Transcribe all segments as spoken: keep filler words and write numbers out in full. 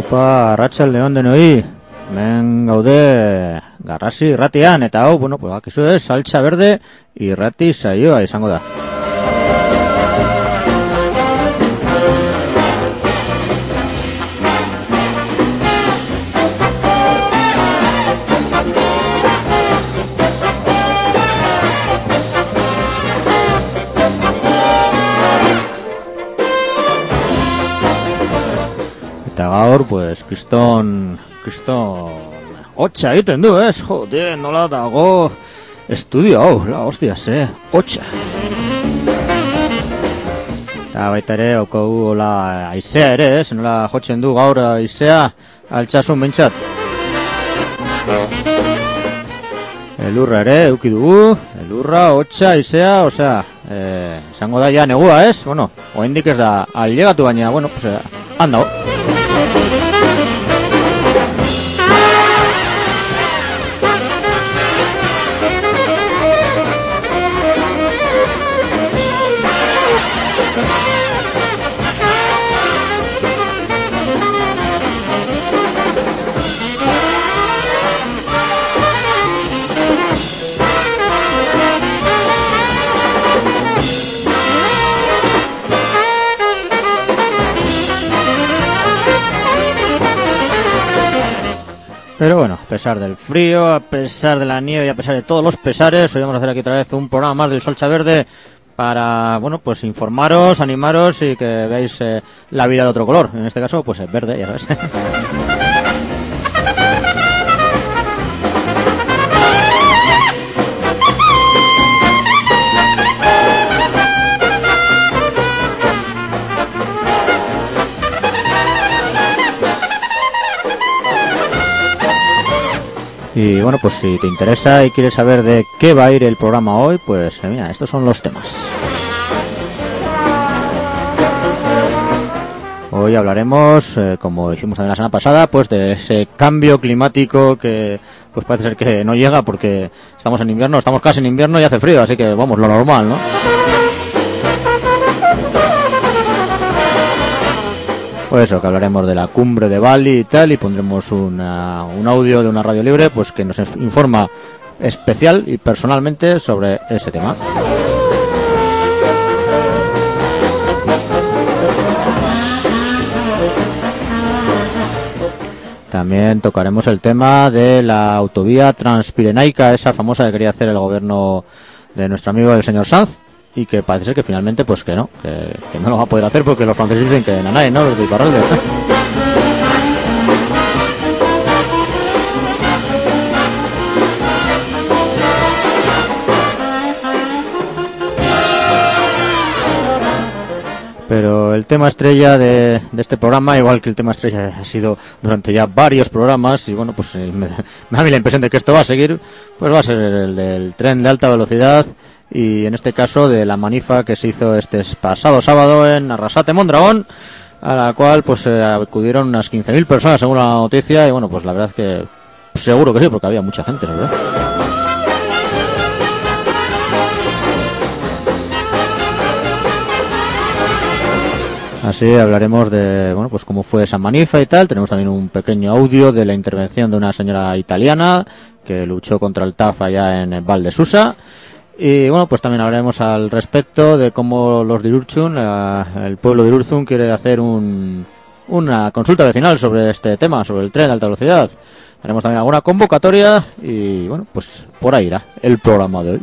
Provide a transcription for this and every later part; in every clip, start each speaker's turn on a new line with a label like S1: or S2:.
S1: Aupa, arratsaldeon denoi. Hemen gaude Garrasi irratian, eta hau, bueno, pues bakizu ez, Saltsa Berde irrati saioa izango da. Eta gaur, pues, kriston, kriston, hotxa egiten du, ez? Jode, nola dago estudio hau, la hostia, ze, hotxa. Eta baita ere, okau, hola, aizea ere, ez? Nola jotzen du gaur aizea, altxasun bentsat. Elurra ere, euki dugu, elurra, hotxa, aizea, osea, eh, izango da ja negua, ez? Bueno, oraindik ez da ailegatu, baina, bueno, pues, handa, Pero bueno, a pesar del frío, a pesar de la nieve y a pesar de todos los pesares, hoy vamos a hacer aquí otra vez un programa más del Saltsa Verde para, bueno, pues informaros, animaros y que veáis eh, la vida de otro color. En este caso, pues es verde, ya sabes. Y bueno, pues si te interesa y quieres saber de qué va a ir el programa hoy, pues eh, mira, estos son los temas. Hoy hablaremos, eh, como hicimos también la semana pasada, pues de ese cambio climático que pues parece ser que no llega porque estamos en invierno, estamos casi en invierno y hace frío, así que vamos, lo normal, ¿no? Pues eso, que hablaremos de la cumbre de Bali y tal, y pondremos una, un audio de una radio libre pues que nos informa especial y personalmente sobre ese tema. También tocaremos el tema de la autovía transpirenaica, esa famosa que quería hacer el gobierno de nuestro amigo el señor Sanz, y que parece que finalmente pues que no, que, que no lo va a poder hacer porque los franceses dicen que nanay, ¿no? Los de Iparralde. Pero el tema estrella de, de este programa, igual que el tema estrella ha sido durante ya varios programas, y bueno, pues me, me da a mí la impresión de que esto va a seguir, pues va a ser el del tren de alta velocidad, y en este caso de la manifa que se hizo este pasado sábado en Arrasate, Mondragón, a la cual pues eh, acudieron unas quince mil personas según la noticia, y bueno, pues la verdad es que seguro que sí, porque había mucha gente, ¿verdad? Así hablaremos de, bueno, pues cómo fue esa manifa y tal. Tenemos también un pequeño audio de la intervención de una señora italiana que luchó contra el T A F allá en Val de Susa. Y bueno, pues también hablaremos al respecto de cómo los de Irurzun, el pueblo de Irurzun, quiere hacer un, una consulta vecinal sobre este tema, sobre el tren de alta velocidad. Tenemos también alguna convocatoria y bueno, pues por ahí irá el programa de hoy.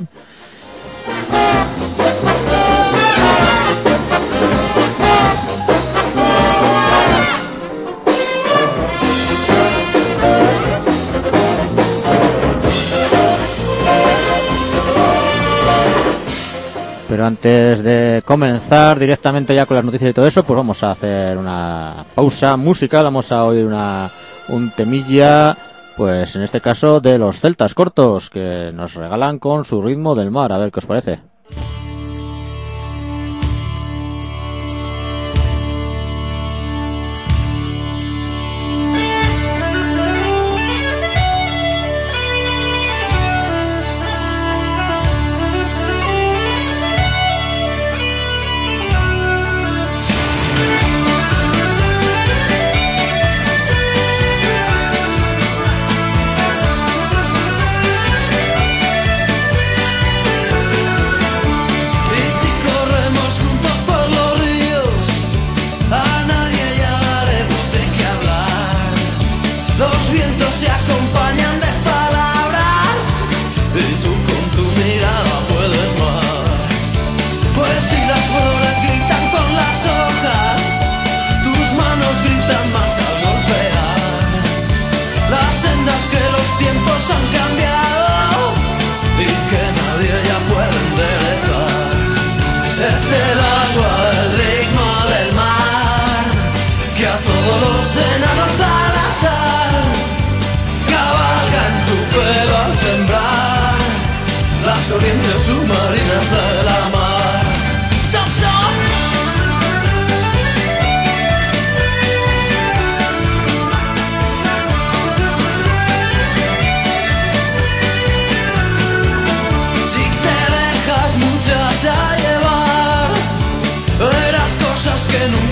S1: Pero antes de comenzar directamente ya con las noticias y todo eso, pues vamos a hacer una pausa musical, vamos a oír una un temilla, pues en este caso de los Celtas Cortos, que nos regalan con su ritmo del mar, a ver qué os parece.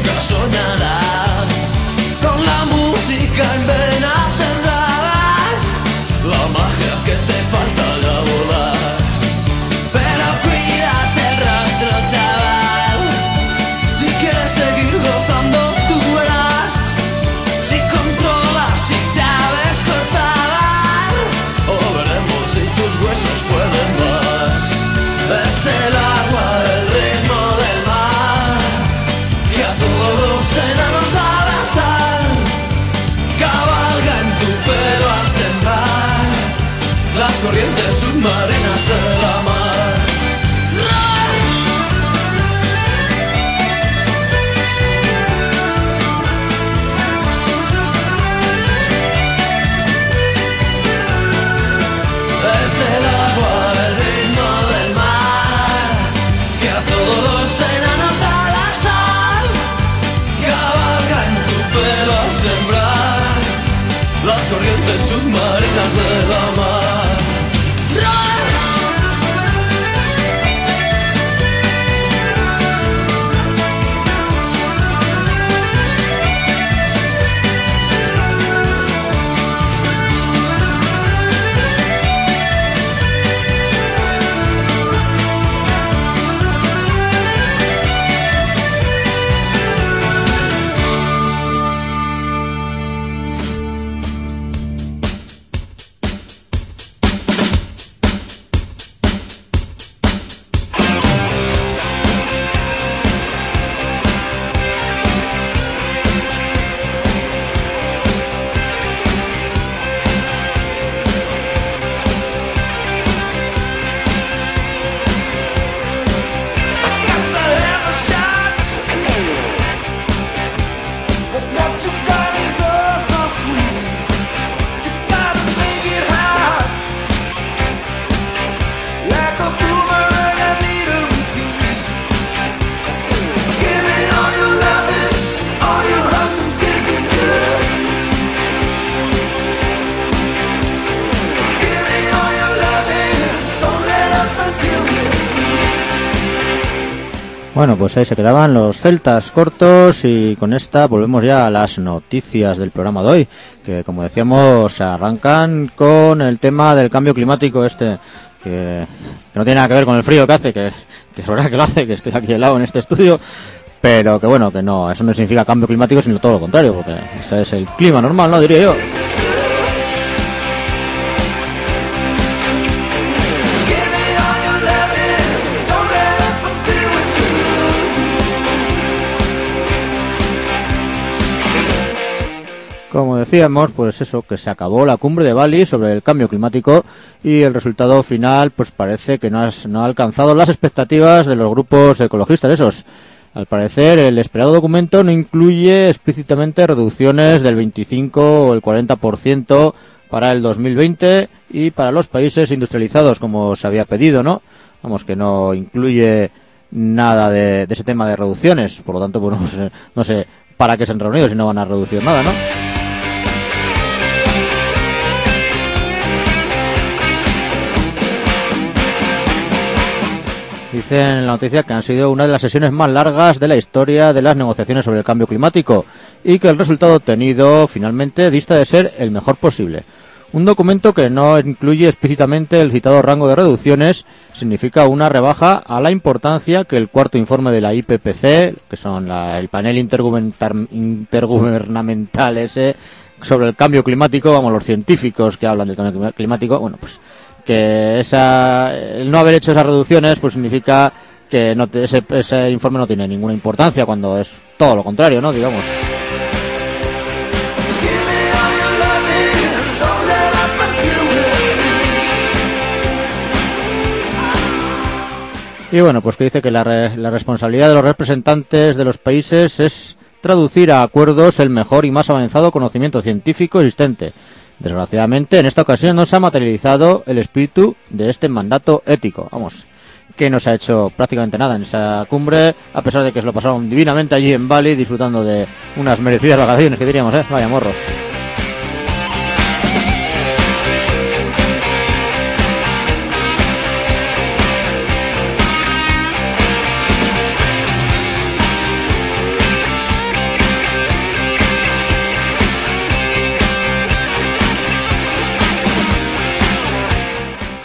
S2: nunca soñarás. Con la música en vena tendrás la magia que te falta ya volar. Pero cuídate el rastro, chaval. Si quieres seguir gozando, tú verás. Si controlas, si sabes cortar, o veremos si tus huesos pueden más. Es el agua, el ritmo del mar, que a todos los enanos da la sal. Cabalga en tu pelo al sembrar las corrientes submarinas de la mar. Es el agua, el ritmo del mar, que a todos los enanos da la sal. Cabalga en tu pelo al sembrar las corrientes submarinas de la mar.
S1: Bueno, pues ahí se quedaban los celtas cortos y con esta volvemos ya a las noticias del programa de hoy, que como decíamos arrancan con el tema del cambio climático este, que, que no tiene nada que ver con el frío que hace, que, que es verdad que lo hace, que estoy aquí helado en este estudio, pero que bueno, que no, eso no significa cambio climático, sino todo lo contrario, porque ese es el clima normal, ¿no? Diría yo. Como decíamos, pues eso, que se acabó la cumbre de Bali sobre el cambio climático y el resultado final pues parece que no, has, no ha alcanzado las expectativas de los grupos ecologistas esos. Al parecer, el esperado documento no incluye explícitamente reducciones del veinticinco o el cuarenta por ciento para el dos mil veinte y para los países industrializados, como se había pedido, ¿no? Vamos, que no incluye nada de, de ese tema de reducciones, por lo tanto, pues no sé, no sé para qué se han reunido si no van a reducir nada, ¿no? Dice en la noticia que han sido una de las sesiones más largas de la historia de las negociaciones sobre el cambio climático y que el resultado obtenido finalmente dista de ser el mejor posible. Un documento que no incluye explícitamente el citado rango de reducciones significa una rebaja a la importancia que el cuarto informe de la I P C C, que son la, el panel intergubernamental ese sobre el cambio climático, vamos, los científicos que hablan del cambio climático, bueno, pues que esa, el no haber hecho esas reducciones pues significa que no te, ese, ese informe no tiene ninguna importancia, cuando es todo lo contrario, ¿no? Digamos. Y bueno, pues que dice que la, re, la responsabilidad de los representantes de los países es traducir a acuerdos el mejor y más avanzado conocimiento científico existente. Desgraciadamente, en esta ocasión no se ha materializado el espíritu de este mandato ético. Vamos, que no se ha hecho prácticamente nada en esa cumbre, a pesar de que se lo pasaron divinamente allí en Bali, disfrutando de unas merecidas vacaciones, que diríamos, ¿eh? Vaya morros.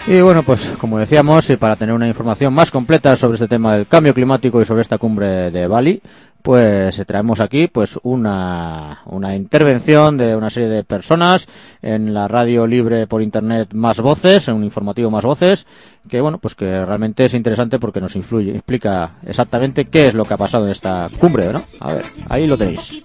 S1: Y bueno, pues como decíamos, y para tener una información más completa sobre este tema del cambio climático y sobre esta cumbre de Bali, pues traemos aquí pues una, una intervención de una serie de personas en la radio libre por internet Más Voces, en un informativo Más Voces, que bueno, pues que realmente es interesante porque nos influye, explica exactamente qué es lo que ha pasado en esta cumbre, ¿no? A ver, ahí lo tenéis.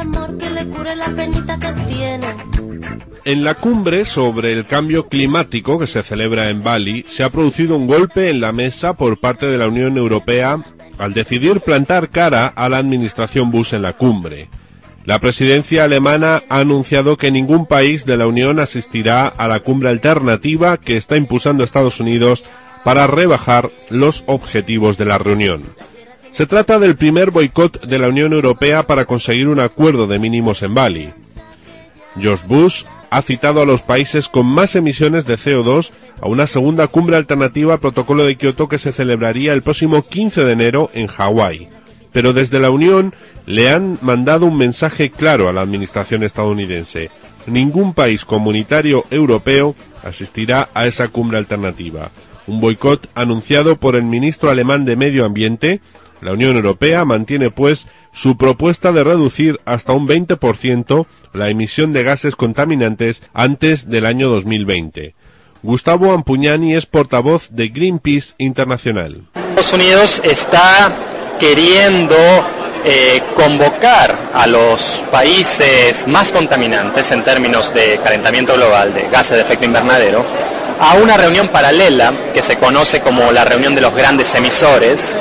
S3: En la cumbre sobre el cambio climático que se celebra en Bali, se ha producido un golpe en la mesa por parte de la Unión Europea al decidir plantar cara a la administración Bush en la cumbre. La presidencia alemana ha anunciado que ningún país de la Unión asistirá a la cumbre alternativa que está impulsando Estados Unidos para rebajar los objetivos de la reunión. Se trata del primer boicot de la Unión Europea para conseguir un acuerdo de mínimos en Bali. George Bush ha citado a los países con más emisiones de C O dos a una segunda cumbre alternativa al Protocolo de Kioto que se celebraría el próximo quince de enero en Hawái. Pero desde la Unión le han mandado un mensaje claro a la administración estadounidense. Ningún país comunitario europeo asistirá a esa cumbre alternativa. Un boicot anunciado por el ministro alemán de Medio Ambiente. La Unión Europea mantiene, pues, su propuesta de reducir hasta un veinte por ciento la emisión de gases contaminantes antes del año dos mil veinte. Gustavo Ampugnani es portavoz de Greenpeace Internacional.
S4: Estados Unidos está queriendo eh, convocar a los países más contaminantes en términos de calentamiento global, de gases de efecto invernadero, a una reunión paralela que se conoce como la reunión de los grandes emisores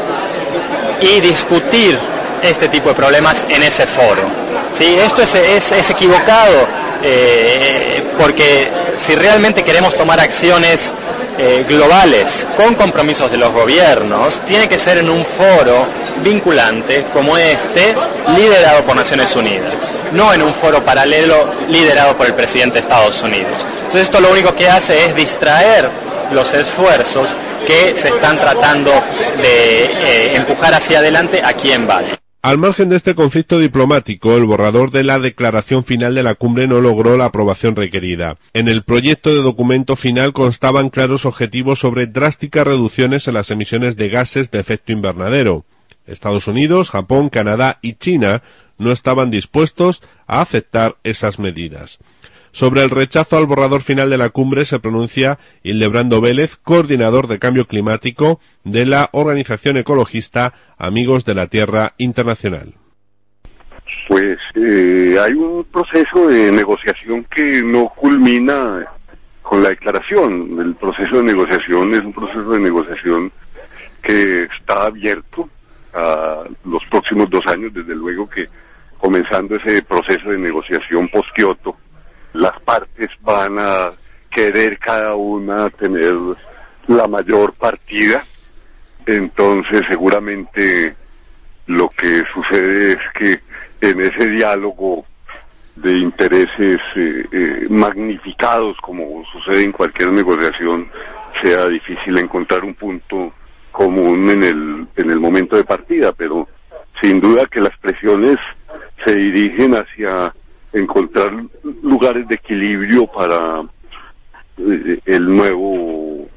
S4: y discutir este tipo de problemas en ese foro. ¿Sí? Esto es, es, es equivocado eh, porque si realmente queremos tomar acciones eh, globales con compromisos de los gobiernos, tiene que ser en un foro vinculante como este, liderado por Naciones Unidas, no en un foro paralelo liderado por el presidente de Estados Unidos. Entonces esto lo único que hace es distraer los esfuerzos que se están tratando de eh, empujar hacia adelante aquí en Bali.
S3: Al margen de este conflicto diplomático, el borrador de la declaración final de la cumbre no logró la aprobación requerida. En el proyecto de documento final constaban claros objetivos sobre drásticas reducciones en las emisiones de gases de efecto invernadero. Estados Unidos, Japón, Canadá y China no estaban dispuestos a aceptar esas medidas. Sobre el rechazo al borrador final de la cumbre se pronuncia Hildebrando Vélez, coordinador de cambio climático de la organización ecologista Amigos de la Tierra Internacional.
S5: Pues eh, hay un proceso de negociación que no culmina con la declaración. El proceso de negociación es un proceso de negociación que está abierto a los próximos dos años, desde luego que comenzando ese proceso de negociación post-Kioto, las partes van a querer cada una tener la mayor partida, entonces seguramente lo que sucede es que en ese diálogo de intereses eh, eh, magnificados, como sucede en cualquier negociación, sea difícil encontrar un punto común en el, en el momento de partida, pero sin duda que las presiones se dirigen hacia encontrar lugares de equilibrio para eh, el nuevo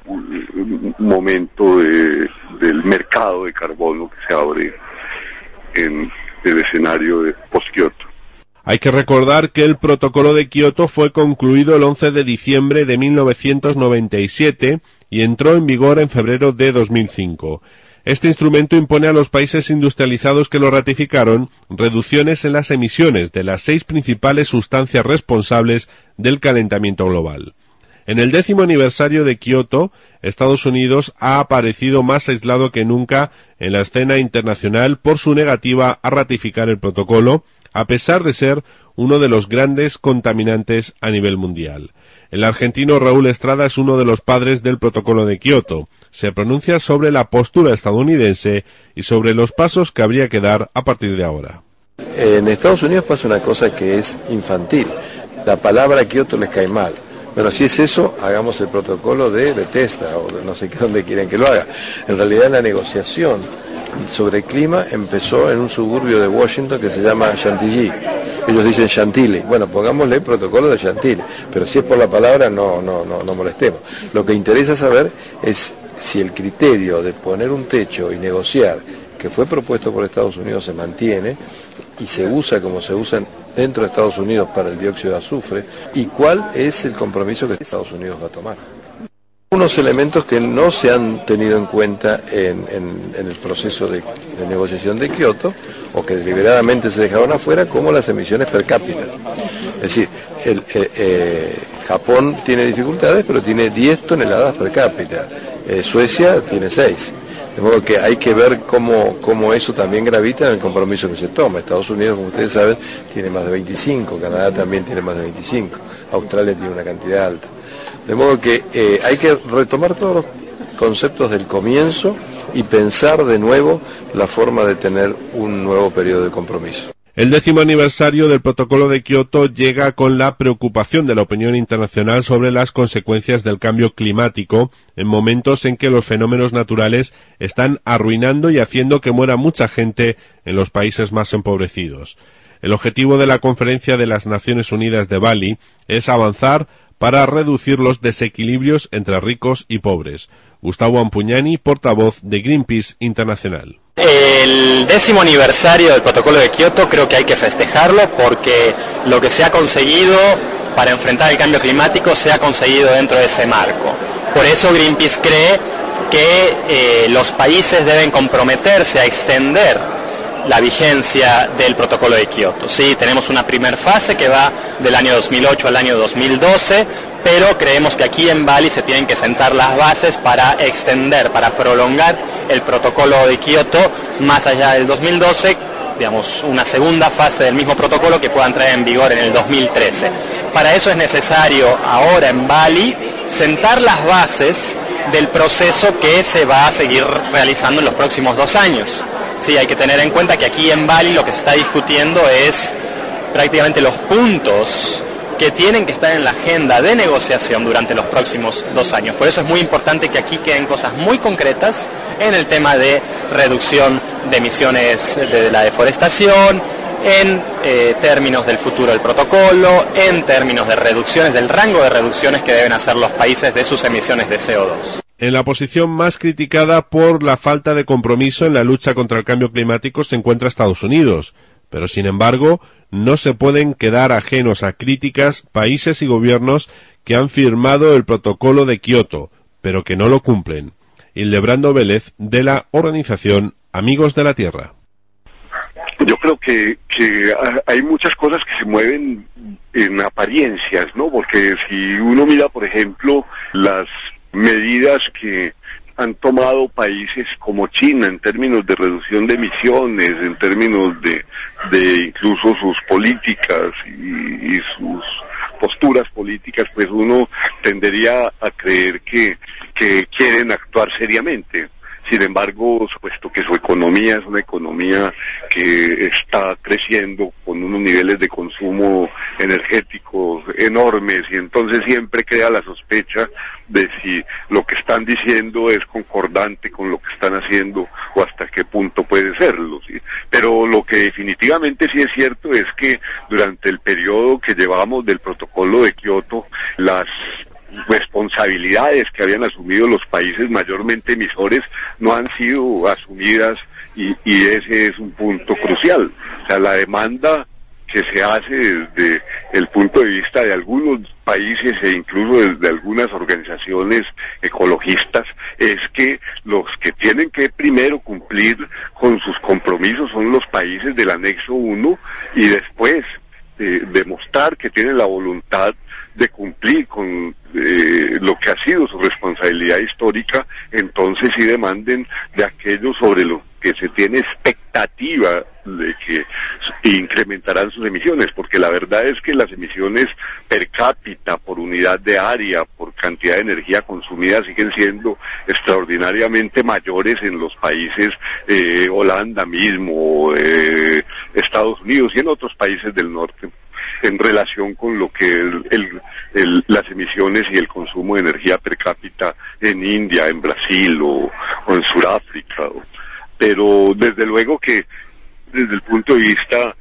S5: momento de, del mercado de carbono que se abre en el escenario de post-Kioto.
S3: Hay que recordar que el protocolo de Kioto fue concluido el once de diciembre de mil novecientos noventa y siete y entró en vigor en febrero de dos mil cinco. Este instrumento impone a los países industrializados que lo ratificaron reducciones en las emisiones de las seis principales sustancias responsables del calentamiento global. En el décimo aniversario de Kioto, Estados Unidos ha aparecido más aislado que nunca en la escena internacional por su negativa a ratificar el protocolo, a pesar de ser uno de los grandes contaminantes a nivel mundial. El argentino Raúl Estrada es uno de los padres del protocolo de Kioto. Se pronuncia sobre la postura estadounidense y sobre los pasos que habría que dar a partir de ahora.
S6: En Estados Unidos pasa una cosa que es infantil. La palabra Kioto les cae mal. Bueno, si es eso, hagamos el protocolo de Bethesda o de no sé qué, donde quieren que lo haga. En realidad la negociación sobre el clima empezó en un suburbio de Washington que se llama Chantilly. Ellos dicen Chantilly. Bueno, pongámosle protocolo de Chantilly, pero si es por la palabra, no, no, no, no molestemos. Lo que interesa saber es si el criterio de poner un techo y negociar, que fue propuesto por Estados Unidos, se mantiene y se usa como se usa dentro de Estados Unidos para el dióxido de azufre, y cuál es el compromiso que Estados Unidos va a tomar. Unos elementos que no se han tenido en cuenta en, en, en el proceso de, de negociación de Kioto, o que deliberadamente se dejaron afuera, como las emisiones per cápita. Es decir, el, eh, eh, Japón tiene dificultades, pero tiene diez toneladas per cápita, eh, Suecia tiene seis. De modo que hay que ver cómo, cómo eso también gravita en el compromiso que se toma. Estados Unidos, como ustedes saben, tiene más de veinticinco, Canadá también tiene más de veinticinco, Australia tiene una cantidad alta. De modo que eh, hay que retomar todos los conceptos del comienzo y pensar de nuevo la forma de tener un nuevo periodo de compromiso.
S3: El décimo aniversario del Protocolo de Kioto llega con la preocupación de la opinión internacional sobre las consecuencias del cambio climático en momentos en que los fenómenos naturales están arruinando y haciendo que muera mucha gente en los países más empobrecidos. El objetivo de la Conferencia de las Naciones Unidas de Bali es avanzar para reducir los desequilibrios entre ricos y pobres. Gustavo Ampugnani, portavoz de Greenpeace Internacional.
S4: El décimo aniversario del Protocolo de Kioto creo que hay que festejarlo porque lo que se ha conseguido para enfrentar el cambio climático se ha conseguido dentro de ese marco. Por eso Greenpeace cree que eh, los países deben comprometerse a extender la vigencia del Protocolo de Kioto. Sí, tenemos una primera fase que va del año dos mil ocho al año dos mil doce, pero creemos que aquí en Bali se tienen que sentar las bases para extender, para prolongar el Protocolo de Kioto más allá del dos mil doce, digamos, una segunda fase del mismo protocolo que pueda entrar en vigor en el dos mil trece. Para eso es necesario ahora en Bali sentar las bases del proceso que se va a seguir realizando en los próximos dos años. Sí, hay que tener en cuenta que aquí en Bali lo que se está discutiendo es prácticamente los puntos que tienen que estar en la agenda de negociación durante los próximos dos años. Por eso es muy importante que aquí queden cosas muy concretas en el tema de reducción de emisiones de la deforestación, en eh, términos del futuro del protocolo, en términos de reducciones, del rango de reducciones que deben hacer los países de sus emisiones de C O dos.
S3: En la posición más criticada por la falta de compromiso en la lucha contra el cambio climático se encuentra Estados Unidos, pero sin embargo no se pueden quedar ajenos a críticas países y gobiernos que han firmado el Protocolo de Kioto, pero que no lo cumplen. Hildebrando Vélez, de la organización Amigos de la Tierra.
S5: Yo creo que, que hay muchas cosas que se mueven en apariencias, ¿no? Porque si uno mira, por ejemplo, las medidas que han tomado países como China en términos de reducción de emisiones, en términos de, de incluso sus políticas y, y sus posturas políticas, pues uno tendería a creer que, que quieren actuar seriamente. Sin embargo, puesto que su economía es una economía que está creciendo con unos niveles de consumo energéticos enormes, y entonces siempre queda la sospecha de si lo que están diciendo es concordante con lo que están haciendo o hasta qué punto puede serlo, ¿sí? Pero lo que definitivamente sí es cierto es que durante el periodo que llevamos del Protocolo de Kioto, las responsabilidades que habían asumido los países mayormente emisores no han sido asumidas, y, y ese es un punto crucial. O sea, la demanda que se hace desde el punto de vista de algunos países e incluso desde algunas organizaciones ecologistas es que los que tienen que primero cumplir con sus compromisos son los países del anexo uno, y después eh, demostrar que tienen la voluntad de cumplir con eh, lo que ha sido su responsabilidad histórica, entonces sí demanden de aquello sobre lo que se tiene expectativa de que incrementarán sus emisiones, porque la verdad es que las emisiones per cápita, por unidad de área, por cantidad de energía consumida, siguen siendo extraordinariamente mayores en los países, eh, Holanda mismo, eh, Estados Unidos y en otros países del norte, en relación con lo que el, el, el, las emisiones y el consumo de energía per cápita en India, en Brasil o, o en Sudáfrica. Pero desde luego que desde el punto de vista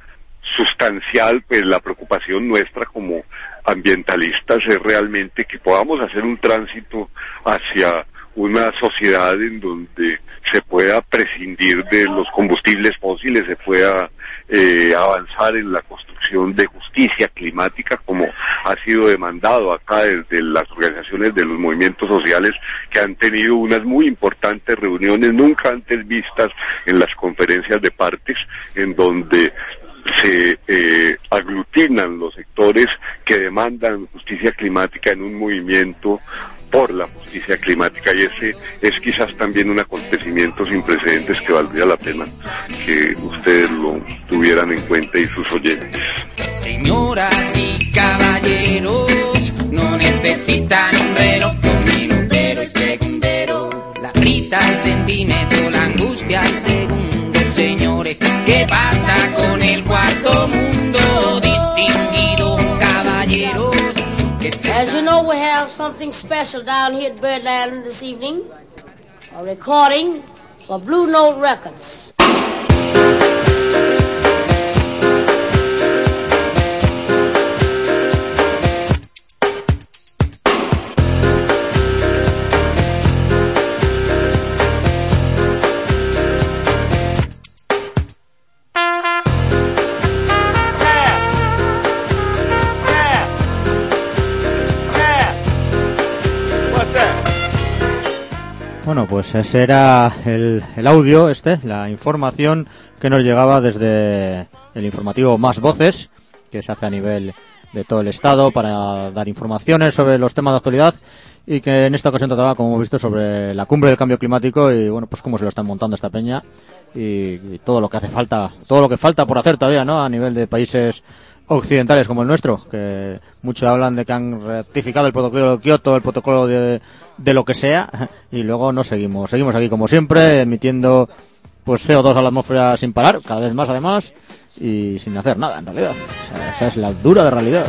S5: sustancial, pues la preocupación nuestra como ambientalistas es realmente que podamos hacer un tránsito hacia una sociedad en donde se pueda prescindir de los combustibles fósiles, se pueda eh, avanzar en la construcción de justicia climática, como ha sido demandado acá desde las organizaciones de los movimientos sociales, que han tenido unas muy importantes reuniones nunca antes vistas en las conferencias de partes, en donde se eh, aglutinan los sectores que demandan justicia climática en un movimiento por la justicia climática, y ese es quizás también un acontecimiento sin precedentes que valdría la pena que ustedes lo tuvieran en cuenta y sus oyentes.
S7: Señoras y caballeros, no necesitan un reloj con minutero y segundero, la prisa al centímetro, la angustia al segundo, señores. ¿Qué pasa con el cuarto mundo, distinguido caballero?
S8: As you know, we have something special down here at Birdland this evening, a recording for Blue Note Records.
S1: Bueno, pues ese era el, el audio, este, la información que nos llegaba desde el informativo Más Voces, que se hace a nivel de todo el Estado para dar informaciones sobre los temas de actualidad, y que en esta ocasión trataba, como hemos visto, sobre la cumbre del cambio climático y, bueno, pues cómo se lo están montando esta peña y, y todo lo que hace falta, todo lo que falta por hacer todavía, ¿no?, a nivel de países occidentales como el nuestro, que muchos hablan de que han ratificado el protocolo de Kioto, el protocolo de, de lo que sea, y luego no seguimos, seguimos aquí como siempre, emitiendo pues C O dos a la atmósfera sin parar, cada vez más además, y sin hacer nada en realidad. O sea, esa es la dura de realidad.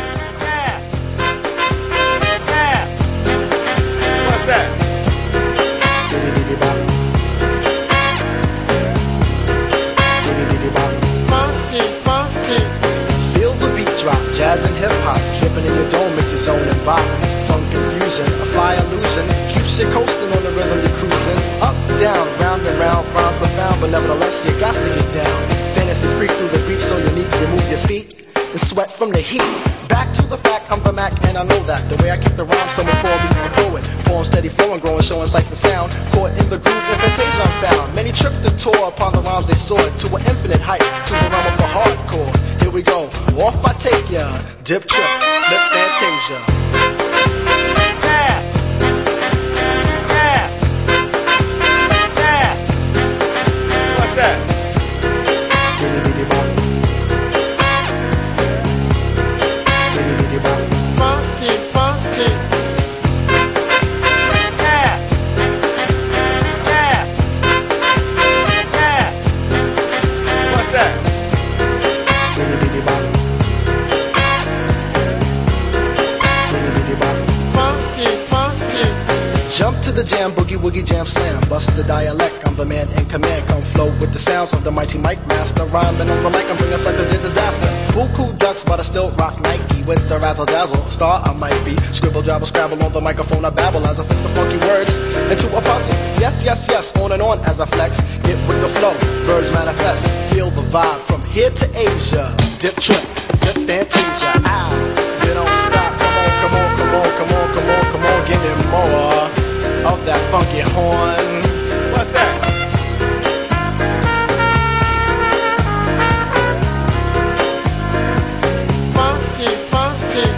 S9: Jazz and hip-hop, tripping in your dome, it's a zone and bop. Funk confusion, a fly illusion, keeps you coasting on the rhythm you're cruising. Up, down, round and round, rhyme profound, but nevertheless you got to get down. Fantasy freak through the beat so unique, you move your feet and sweat from the heat. Back to the fact, I'm the Mac and I know that. The way I keep the rhyme, someone call me a poet. Form steady flowing, growing, showing sights and sound. Caught in the groove, invitation I'm found. Many tripped the tour upon the rhymes they soared to an infinite height, to the realm of the hardcore. Here we go, off I take ya, dip trip, lip fantasia. Yeah. Yeah. Yeah. What's that? Funky, funky. Yeah. Yeah. Yeah. What's that? Jump to the jam, boogie woogie jam slam. Bust the dialect, I'm the man in command. Come flow with the sounds of the mighty mic master. Rhyming on the mic, I'm bringing suckers to disaster. Buku ducks, but I still rock Nike with the razzle dazzle. Star I might be. Scribble, jabble, scrabble on the microphone. I babble as I fix the funky words into a puzzle. Yes, yes, yes, on and on as I flex. Get with the flow, birds manifest. Feel the vibe from here to Asia. Dip trip, flip fantasia. Ow, you don't stop. Come on, come on, come on, come on, come on, give me more of that funky horn. What's that? Funky, funky.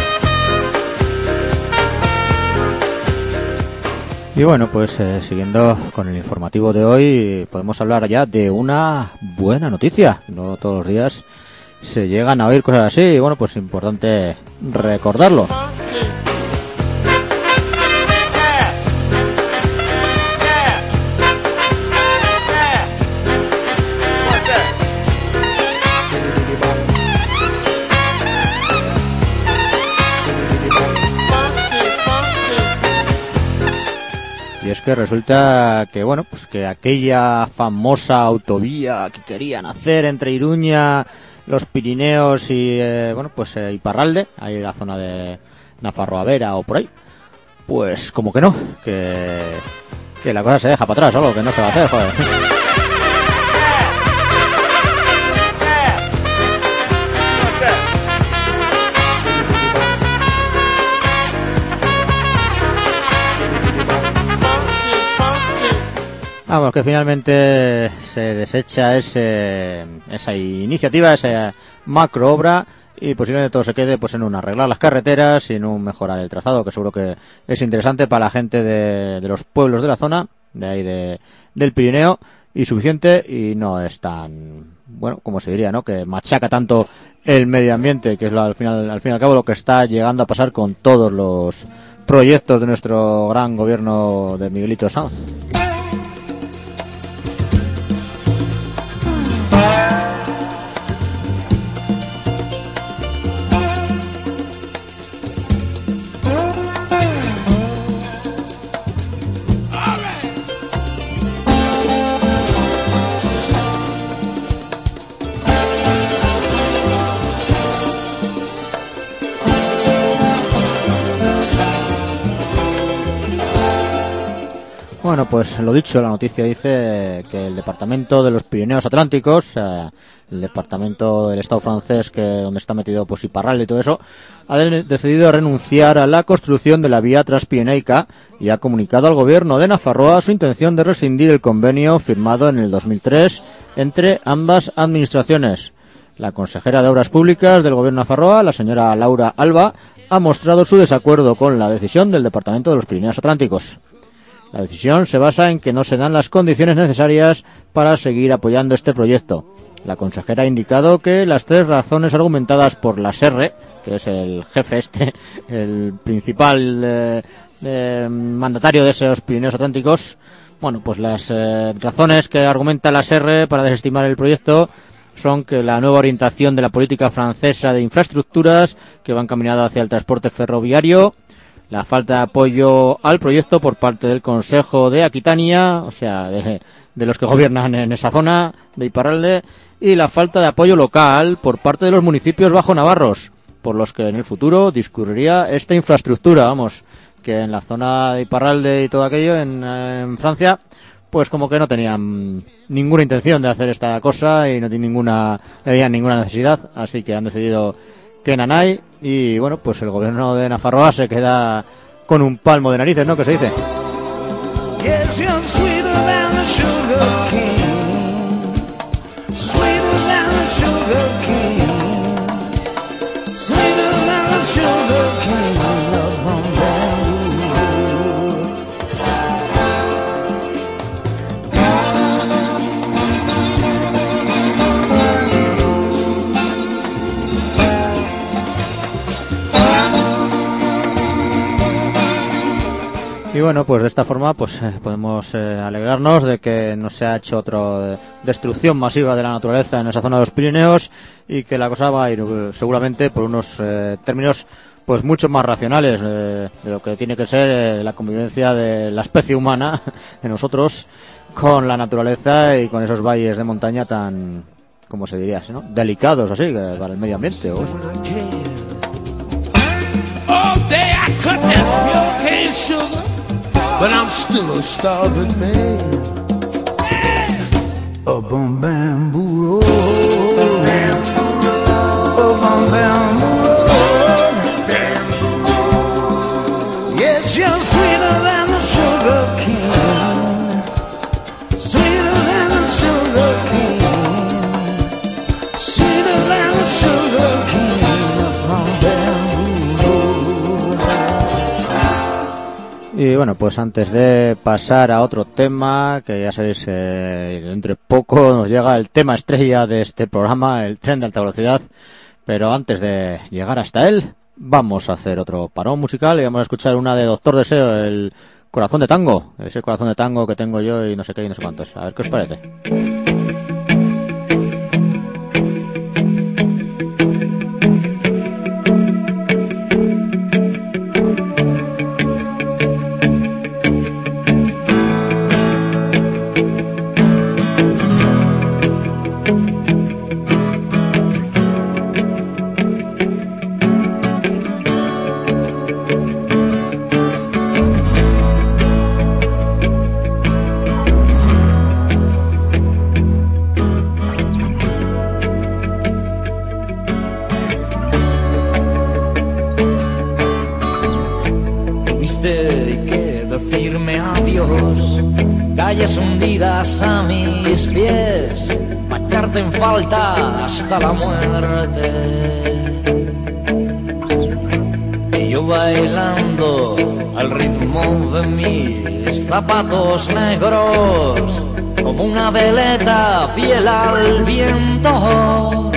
S1: Y bueno, pues eh, siguiendo con el informativo de hoy, podemos hablar ya de una buena noticia. No todos los días se llegan a oír cosas así, y bueno, pues importante recordarlo. Y es que resulta que, bueno, pues que aquella famosa autovía que querían hacer entre Iruña los Pirineos y eh, bueno pues eh, Iparralde, ahí en la zona de Nafarroa-Vera o por ahí, pues como que no, que, que la cosa se deja para atrás, algo que no se va a hacer, joder. Vamos, que finalmente se desecha ese, esa iniciativa, esa macro obra, y posiblemente todo se quede pues en un arreglar las carreteras y en un mejorar el trazado, que seguro que es interesante para la gente de, de los pueblos de la zona, de ahí de, del Pirineo, y suficiente, y no es tan, bueno, como se diría, ¿no?, que machaca tanto el medio ambiente, que es lo, al final, al fin y al cabo lo que está llegando a pasar con todos los proyectos de nuestro gran gobierno de Miguelito Sanz. Bueno, pues lo dicho, la noticia dice que el departamento de los Pirineos Atlánticos, eh, el departamento del Estado francés, que donde está metido pues Iparralde y todo eso, ha de- decidido renunciar a la construcción de la vía transpirenaica y ha comunicado al gobierno de Nafarroa su intención de rescindir el convenio firmado en el dos mil tres entre ambas administraciones. La consejera de Obras Públicas del gobierno de Nafarroa, la señora Laura Alba, ha mostrado su desacuerdo con la decisión del departamento de los Pirineos Atlánticos. La decisión se basa en que no se dan las condiciones necesarias para seguir apoyando este proyecto. La consejera ha indicado que las tres razones argumentadas por la S E R R, que es el jefe este, el principal eh, eh, mandatario de esos Pirineos Atlánticos, bueno, pues las eh, razones que argumenta la S E R R para desestimar el proyecto son que la nueva orientación de la política francesa de infraestructuras, que va encaminada hacia el transporte ferroviario, la falta de apoyo al proyecto por parte del Consejo de Aquitania, o sea, de, de los que gobiernan en esa zona de Iparralde, y la falta de apoyo local por parte de los municipios bajo-navarros, por los que en el futuro discurriría esta infraestructura, vamos, que en la zona de Iparralde y todo aquello, en, en Francia, pues como que no tenían ninguna intención de hacer esta cosa y no tienen ninguna, no tenían ninguna necesidad, así que han decidido que nanay, y bueno, pues el gobierno de Nafarroa se queda con un palmo de narices, ¿no?, que se dice.
S2: Yes, you're sweeter than the sugar cane, sweeter than the sugar cane, sweeter than the sugar cane, I love from bamboo.
S1: Y bueno, pues de esta forma pues eh, podemos eh, alegrarnos de que no se ha hecho otra eh, destrucción masiva de la naturaleza en esa zona de los Pirineos, y que la cosa va a ir eh, seguramente por unos eh, términos pues mucho más racionales eh, de lo que tiene que ser eh, la convivencia de la especie humana, de nosotros, con la naturaleza y con esos valles de montaña tan, como se diría así, ¿no?, delicados así, que para el medio ambiente. ¿O?
S2: All day I cut that pure cane sugar, but I'm still a starving man. Up on Bamboo Road, up on Bamboo Road. Yes, you're sweeter than the sugar cane, sweeter than the sugar cane, sweeter than the sugar cane. Up on Bamboo.
S1: Y bueno, pues antes de pasar a otro tema, que ya sabéis, eh, dentro de poco nos llega el tema estrella de este programa, el tren de alta velocidad, pero antes de llegar hasta él, vamos a hacer otro parón musical y vamos a escuchar una de Doctor Deseo, el Corazón de Tango, ese corazón de tango que tengo yo y no sé qué y no sé cuántos. A ver qué os parece.
S10: decirte que decirme adiós. Calles hundidas a mis pies, marcharte en falta hasta la muerte. Y yo bailando al ritmo de mis zapatos negros, como una veleta fiel al viento.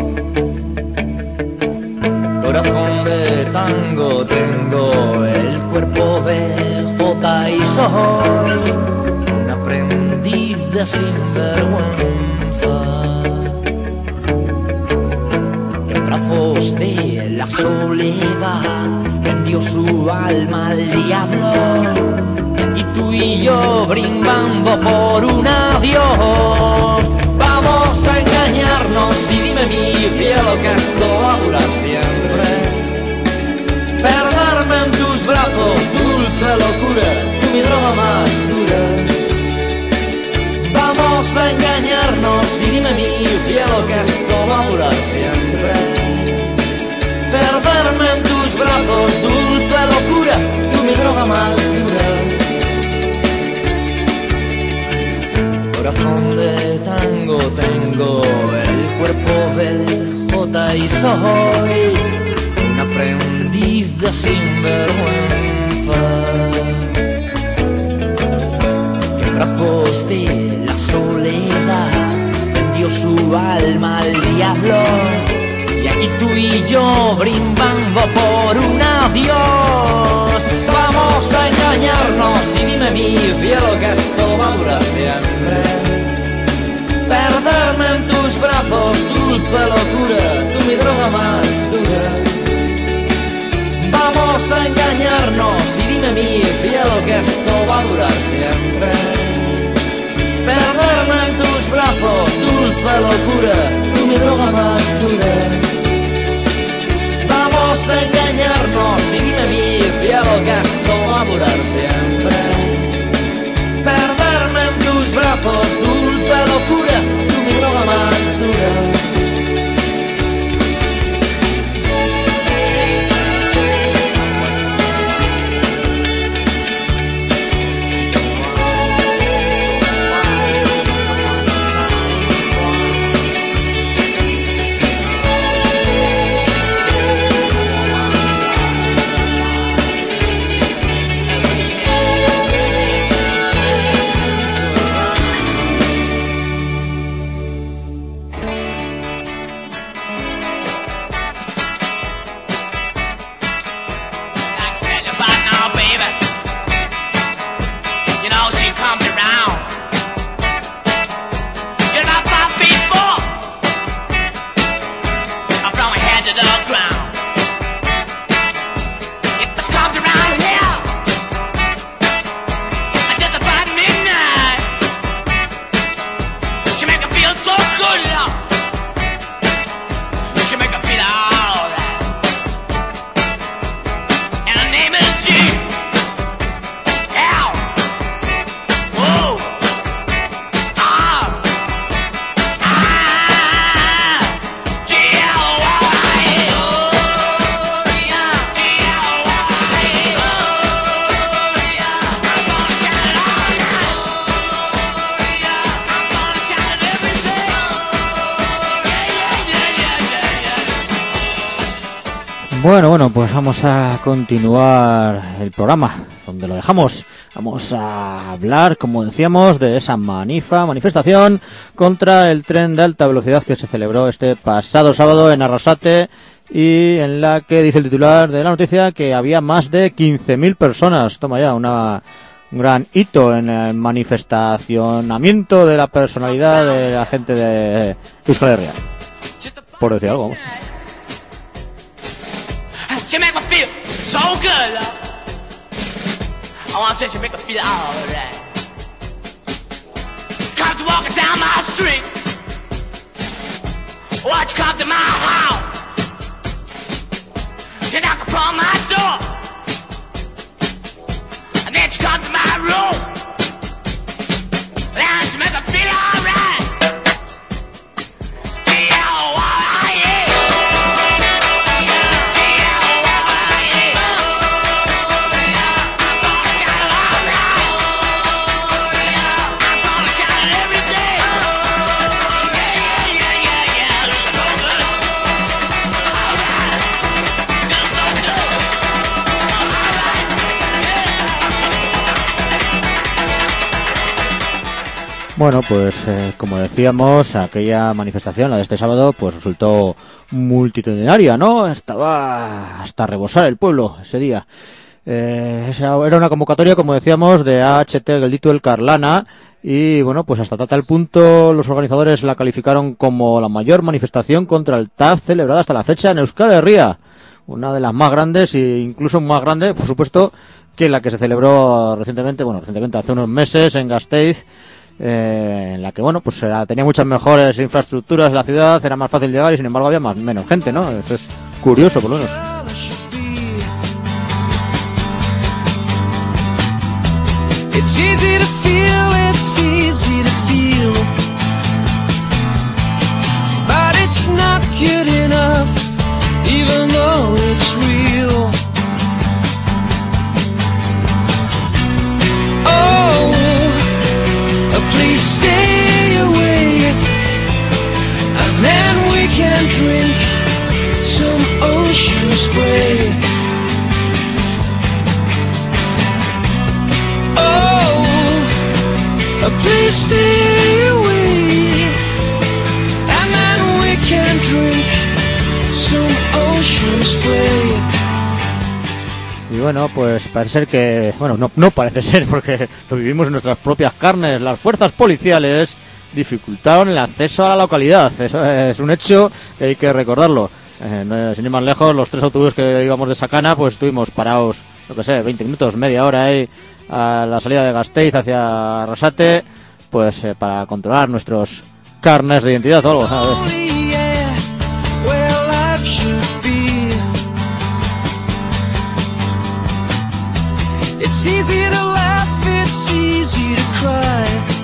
S10: Corazón de tango tengo, el cuerpo de jota y soy un aprendiz de sinvergüenza. En brazos de la soledad vendió su alma al diablo, y tú y yo brindando por un adiós. Vamos a engañarnos y dime mi cielo que esto va a durar siempre. Perderme en tus brazos, dulce locura, tú mi droga más dura. Vamos a engañarnos y dime mi cielo que esto va a durar siempre. Perderme en tus brazos, dulce locura, tú mi droga más dura. Corazón de tango tengo, el cuerpo de jota y soy un aprendiz de sinvergüenza. Que en brazos de la soledad vendió su alma al diablo, y aquí tú y yo brindando por un adiós. Vamos a engañarnos y dime mi cielo que esto va a durar siempre. Perderme en tus brazos, dulce locura, tú mi droga más dura. Vamos a engañarnos y dime mi cielo que esto va a durar siempre. Perderme en tus brazos, dulce locura, tú mi droga más dura. Vamos a engañarnos y dime mi cielo que esto va a durar siempre. Perderme en tus brazos, dulce locura, tú mi droga más dura.
S1: Bueno, bueno, pues vamos a continuar el programa donde lo dejamos. Vamos a hablar, como decíamos, de esa manifa, manifestación contra el tren de alta velocidad que se celebró este pasado sábado en Arrasate, y en la que dice el titular de la noticia que había más de quince mil personas. Toma ya, una, un gran hito en el manifestacionamiento de la personalidad de la gente de Euskal Herria, por decir algo, vamos.
S2: She make me feel so good, love. I wanna say she make me feel alright. Come to walking down my street, watch you come to my house. You knock upon my door, and then you come to my room. Then she make me feel alright.
S1: Bueno, pues eh, como decíamos, aquella manifestación, la de este sábado, pues resultó multitudinaria, ¿no? Estaba hasta rebosar el pueblo ese día. Eh, esa era una convocatoria, como decíamos, de A H T Gelditu Elkarlana, y bueno, pues hasta tal punto los organizadores la calificaron como la mayor manifestación contra el T A F celebrada hasta la fecha en Euskal Herria, una de las más grandes, e incluso más grande, por supuesto, que la que se celebró recientemente, bueno, recientemente hace unos meses en Gasteiz, eh, en la que, bueno, pues era, tenía muchas mejores infraestructuras la ciudad, era más fácil llegar y sin embargo había más menos gente, ¿no? Eso es curioso, por lo menos.
S2: It's easy to feel, it's easy to feel, but it's not good enough, even though it's real. Oh, please stay away, and then we can drink some ocean spray. Please stay away, and then we can drink some ocean spray.
S1: Y bueno, pues parece ser que, bueno, no, no parece ser, porque lo vivimos en nuestras propias carnes. Las fuerzas policiales dificultaron el acceso a la localidad. Eso es un hecho que hay que recordarlo. Eh, no, sin ir más lejos, los tres autobuses que íbamos de Sacana, pues estuvimos parados, lo que sé, veinte minutos, media hora ahí, a la salida de Gasteiz hacia Arrasate, pues eh, para controlar nuestros carnes de identidad o algo, ¿sabes?
S2: It's easy to laugh, it's easy to cry,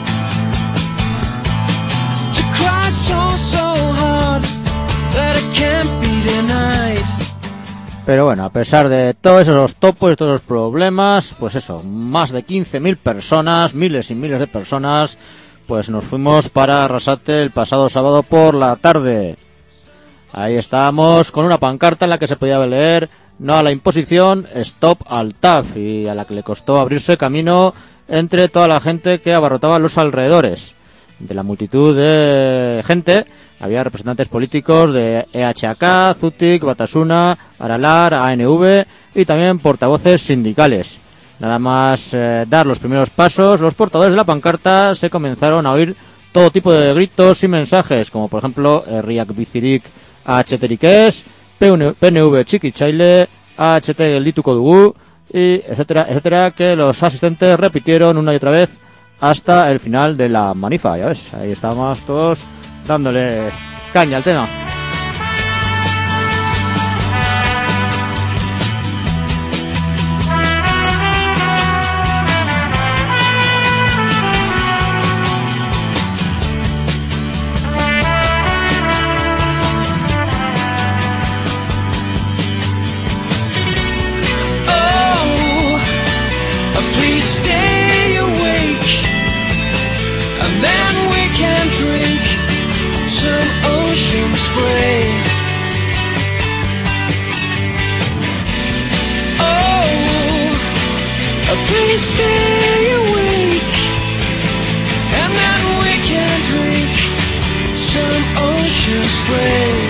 S2: to cry so, so hard that it can't be denied.
S1: Pero bueno, a pesar de todos esos topos y todos los problemas, pues eso, más de quince mil personas, miles y miles de personas, pues nos fuimos para Arrasate el pasado sábado por la tarde. Ahí estábamos con una pancarta en la que se podía leer "No a la imposición, stop al T A F", y a la que le costó abrirse camino entre toda la gente que abarrotaba los alrededores. De la multitud de gente había representantes políticos de E H A K, Zutik, Batasuna, Aralar, A N V y también portavoces sindicales. Nada más eh, dar los primeros pasos, los portadores de la pancarta se comenzaron a oír todo tipo de gritos y mensajes, como por ejemplo Herriak Bizirik A H Terikez, P N V Txikitzaile, A H T Geldituko dugu, y etcétera, etcétera, que los asistentes repitieron una y otra vez hasta el final de la manifa. Ya ves, ahí estábamos todos dándole caña al tema.
S2: Stay awake, and then we can drink some ocean spray.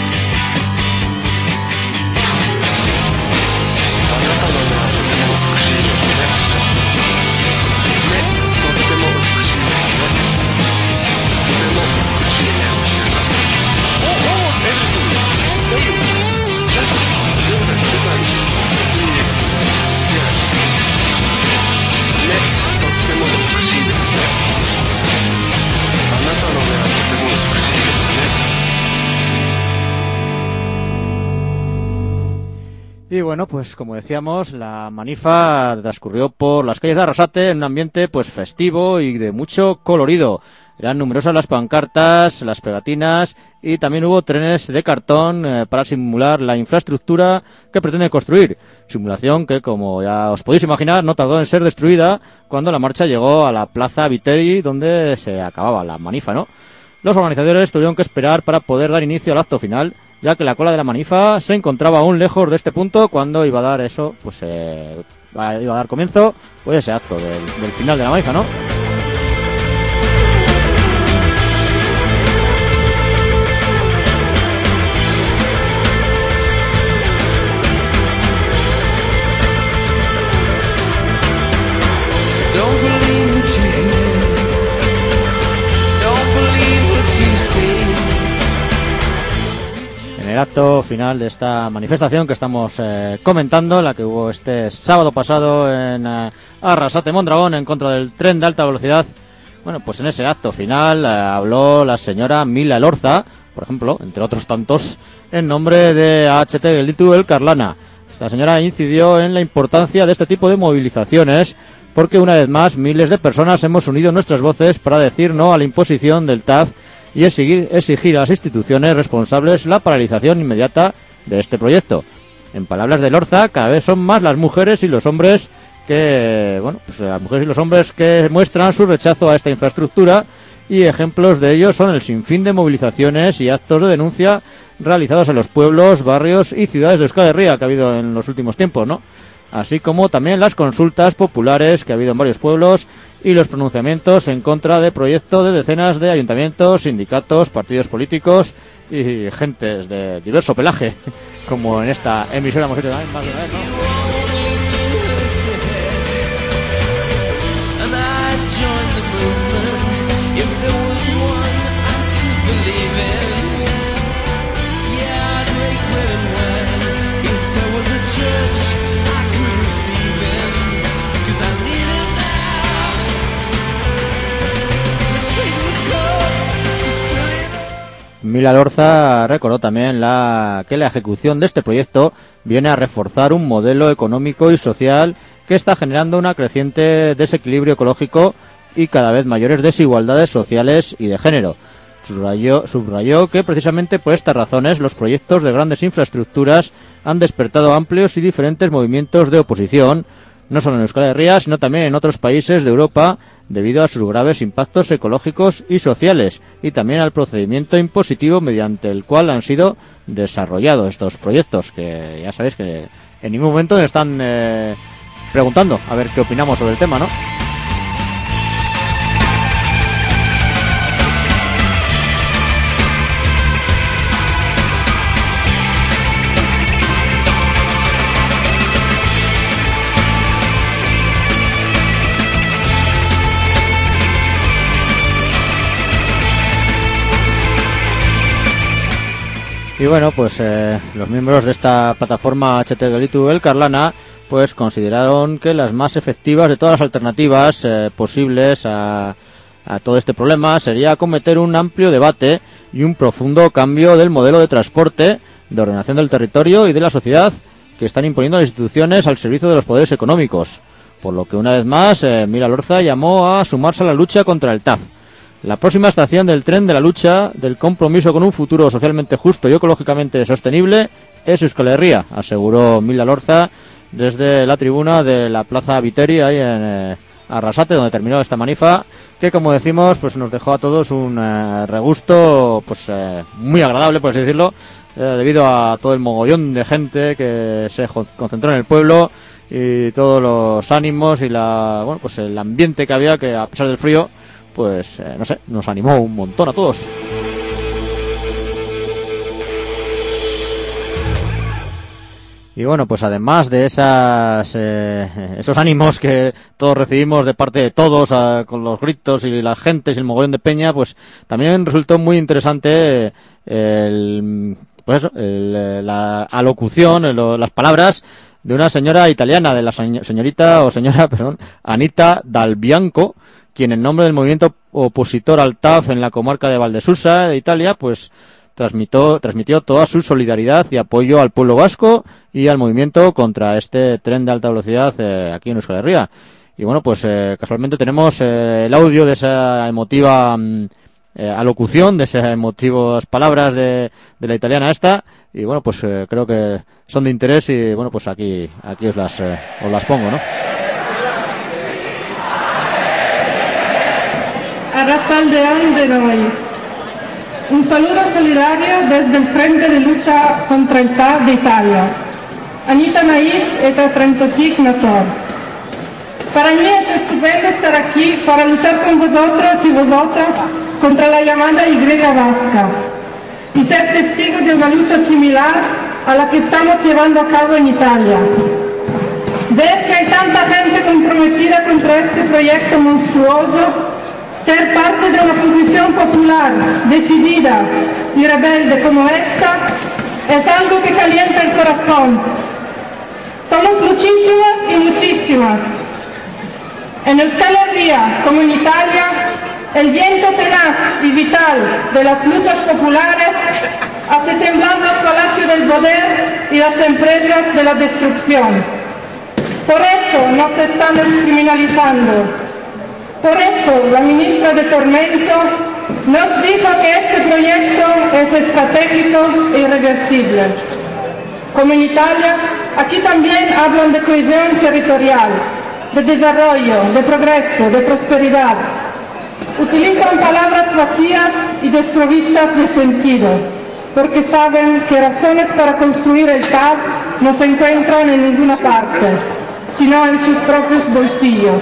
S1: Y bueno, pues como decíamos, la manifa transcurrió por las calles de Arrasate en un ambiente pues festivo y de mucho colorido. Eran numerosas las pancartas, las pegatinas y también hubo trenes de cartón eh, para simular la infraestructura que pretende construir. Simulación que, como ya os podéis imaginar, no tardó en ser destruida cuando la marcha llegó a la Plaza Viteri, donde se acababa la manifa, ¿no? Los organizadores tuvieron que esperar para poder dar inicio al acto final, ya que la cola de la manifa se encontraba aún lejos de este punto cuando iba a dar eso, pues eh, iba a dar comienzo pues ese acto del, del final de la manifa, ¿no? acto final de esta manifestación que estamos eh, comentando, la que hubo este sábado pasado en eh, Arrasate Mondragón en contra del tren de alta velocidad. Bueno, pues en ese acto final eh, habló la señora Mila Elorza, por ejemplo, entre otros tantos, en nombre de A H T Gelditu Elkarlana. Esta señora incidió en la importancia de este tipo de movilizaciones porque una vez más miles de personas hemos unido nuestras voces para decir no a la imposición del T A F y exigir, exigir a las instituciones responsables la paralización inmediata de este proyecto. En palabras de Elorza, cada vez son más las mujeres y los hombres que, bueno, pues las mujeres y los hombres que muestran su rechazo a esta infraestructura, y ejemplos de ello son el sinfín de movilizaciones y actos de denuncia realizados en los pueblos, barrios y ciudades de Euskal Herria que ha habido en los últimos tiempos, ¿no? Así como también las consultas populares que ha habido en varios pueblos y los pronunciamientos en contra de proyectos de decenas de ayuntamientos, sindicatos, partidos políticos y gentes de diverso pelaje, como en esta emisora hemos hecho también más de una vez, ¿no? Mila Elorza recordó también la, que la ejecución de este proyecto viene a reforzar un modelo económico y social que está generando un creciente desequilibrio ecológico y cada vez mayores desigualdades sociales y de género. Subrayó, subrayó que precisamente por estas razones los proyectos de grandes infraestructuras han despertado amplios y diferentes movimientos de oposición, no solo en Euskal Herria, sino también en otros países de Europa, debido a sus graves impactos ecológicos y sociales, y también al procedimiento impositivo mediante el cual han sido desarrollados estos proyectos, que ya sabéis que en ningún momento me están eh, preguntando a ver qué opinamos sobre el tema, ¿no? Y bueno, pues eh, los miembros de esta plataforma A H T Gelditu Elkarlana pues consideraron que las más efectivas de todas las alternativas eh, posibles a, a todo este problema sería acometer un amplio debate y un profundo cambio del modelo de transporte, de ordenación del territorio y de la sociedad que están imponiendo las instituciones al servicio de los poderes económicos, por lo que una vez más eh, Mila Elorza llamó a sumarse a la lucha contra el T A F. La próxima estación del tren de la lucha del compromiso con un futuro socialmente justo y ecológicamente sostenible es Euskal Herria, aseguró Mila Elorza desde la tribuna de la Plaza Viteri ahí en eh, Arrasate, donde terminó esta manifa, que como decimos pues nos dejó a todos un eh, regusto pues eh, muy agradable, por así decirlo, eh, debido a todo el mogollón de gente que se concentró en el pueblo y todos los ánimos y la bueno pues el ambiente que había, que a pesar del frío pues, eh, no sé, nos animó un montón a todos. Y bueno, pues además de esas eh, esos ánimos que todos recibimos de parte de todos, eh, con los gritos y las gentes y el mogollón de peña, pues también resultó muy interesante el, pues eso, el, la alocución, el, las palabras de una señora italiana, de la señorita o señora, perdón, Anita Dal Bianco, quien en nombre del movimiento opositor al T A F en la comarca de Valdesusa de Italia, pues transmitió, transmitió toda su solidaridad y apoyo al pueblo vasco y al movimiento contra este tren de alta velocidad eh, aquí en Euskal Herria. Y bueno, pues eh, casualmente tenemos eh, el audio de esa emotiva eh, alocución, de esas emotivas palabras de, de la italiana esta, y bueno, pues eh, creo que son de interés y bueno, pues aquí, aquí os las, eh, os las pongo, ¿no?
S11: Arratsaldeon denoi. Un saludo solidario desde el Frente de Lucha contra el T A F de Italia. Anita Naiz eta Trentotik Nator. Para mí es estupendo estar aquí para luchar con vosotros y vosotras contra la llamada Y vasca y ser testigo de una lucha similar a la que estamos llevando a cabo en Italia. Ver que hay tanta gente comprometida contra este proyecto monstruoso, ser parte de una posición popular, decidida y rebelde como esta, Es algo que calienta el corazón. Somos muchísimas y muchísimas. En Euskal Herria, como en Italia, el viento tenaz y vital de las luchas populares hace temblar los palacios del poder y las empresas de la destrucción. Por eso nos están criminalizando. Por eso la ministra de Tormento nos dijo que este proyecto es estratégico e irreversible. Como en Italia, aquí también hablan de cohesión territorial, de desarrollo, de progreso, de prosperidad. Utilizan palabras vacías y desprovistas de sentido, porque saben que razones para construir el T A V no se encuentran en ninguna parte, sino en sus propios bolsillos.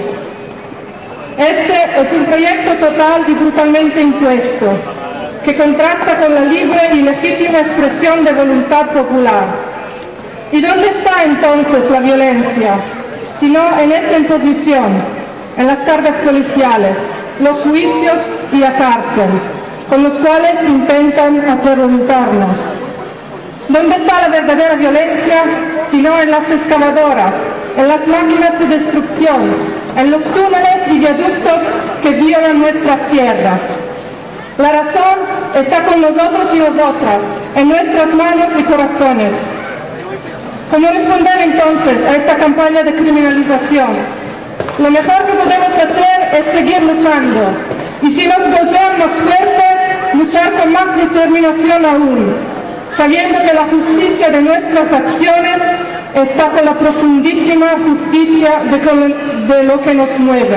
S11: Este es un proyecto total y brutalmente impuesto, que contrasta con la libre y legítima expresión de voluntad popular. ¿Y dónde está entonces la violencia? Sino en esta imposición, en las cargas policiales, los juicios y la cárcel, con los cuales intentan aterrorizarnos. ¿Dónde está la verdadera violencia? Sino en las excavadoras, en las máquinas de destrucción, en los túneles y viaductos que violan nuestras tierras. La razón está con nosotros y nosotras, en nuestras manos y corazones. ¿Cómo responder entonces a esta campaña de criminalización? Lo mejor que podemos hacer es seguir luchando. Y si nos golpean más fuerte, luchar con más determinación aún, sabiendo que la justicia de nuestras acciones está con la profundísima justicia de, con, de lo que nos mueve.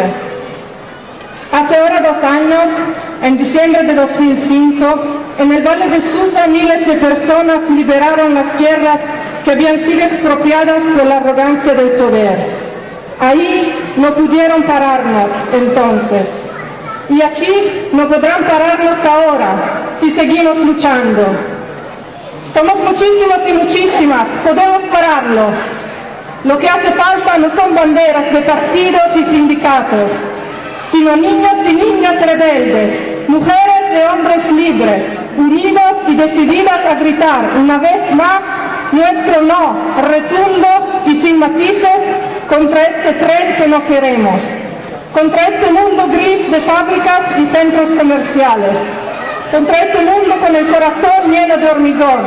S11: Hace ahora dos años, en diciembre de dos mil cinco, en el Valle de Susa miles de personas liberaron las tierras que habían sido expropiadas por la arrogancia del poder. Ahí no pudieron pararnos entonces. Y aquí no podrán pararnos ahora si seguimos luchando. Somos muchísimos y muchísimas, podemos pararlo. Lo que hace falta no son banderas de partidos y sindicatos, sino niños y niñas rebeldes, mujeres y hombres libres, unidos y decididas a gritar una vez más nuestro no, rotundo y sin matices, contra este tren que no queremos, contra este mundo gris de fábricas y centros comerciales, contra este mundo con el corazón lleno de hormigón.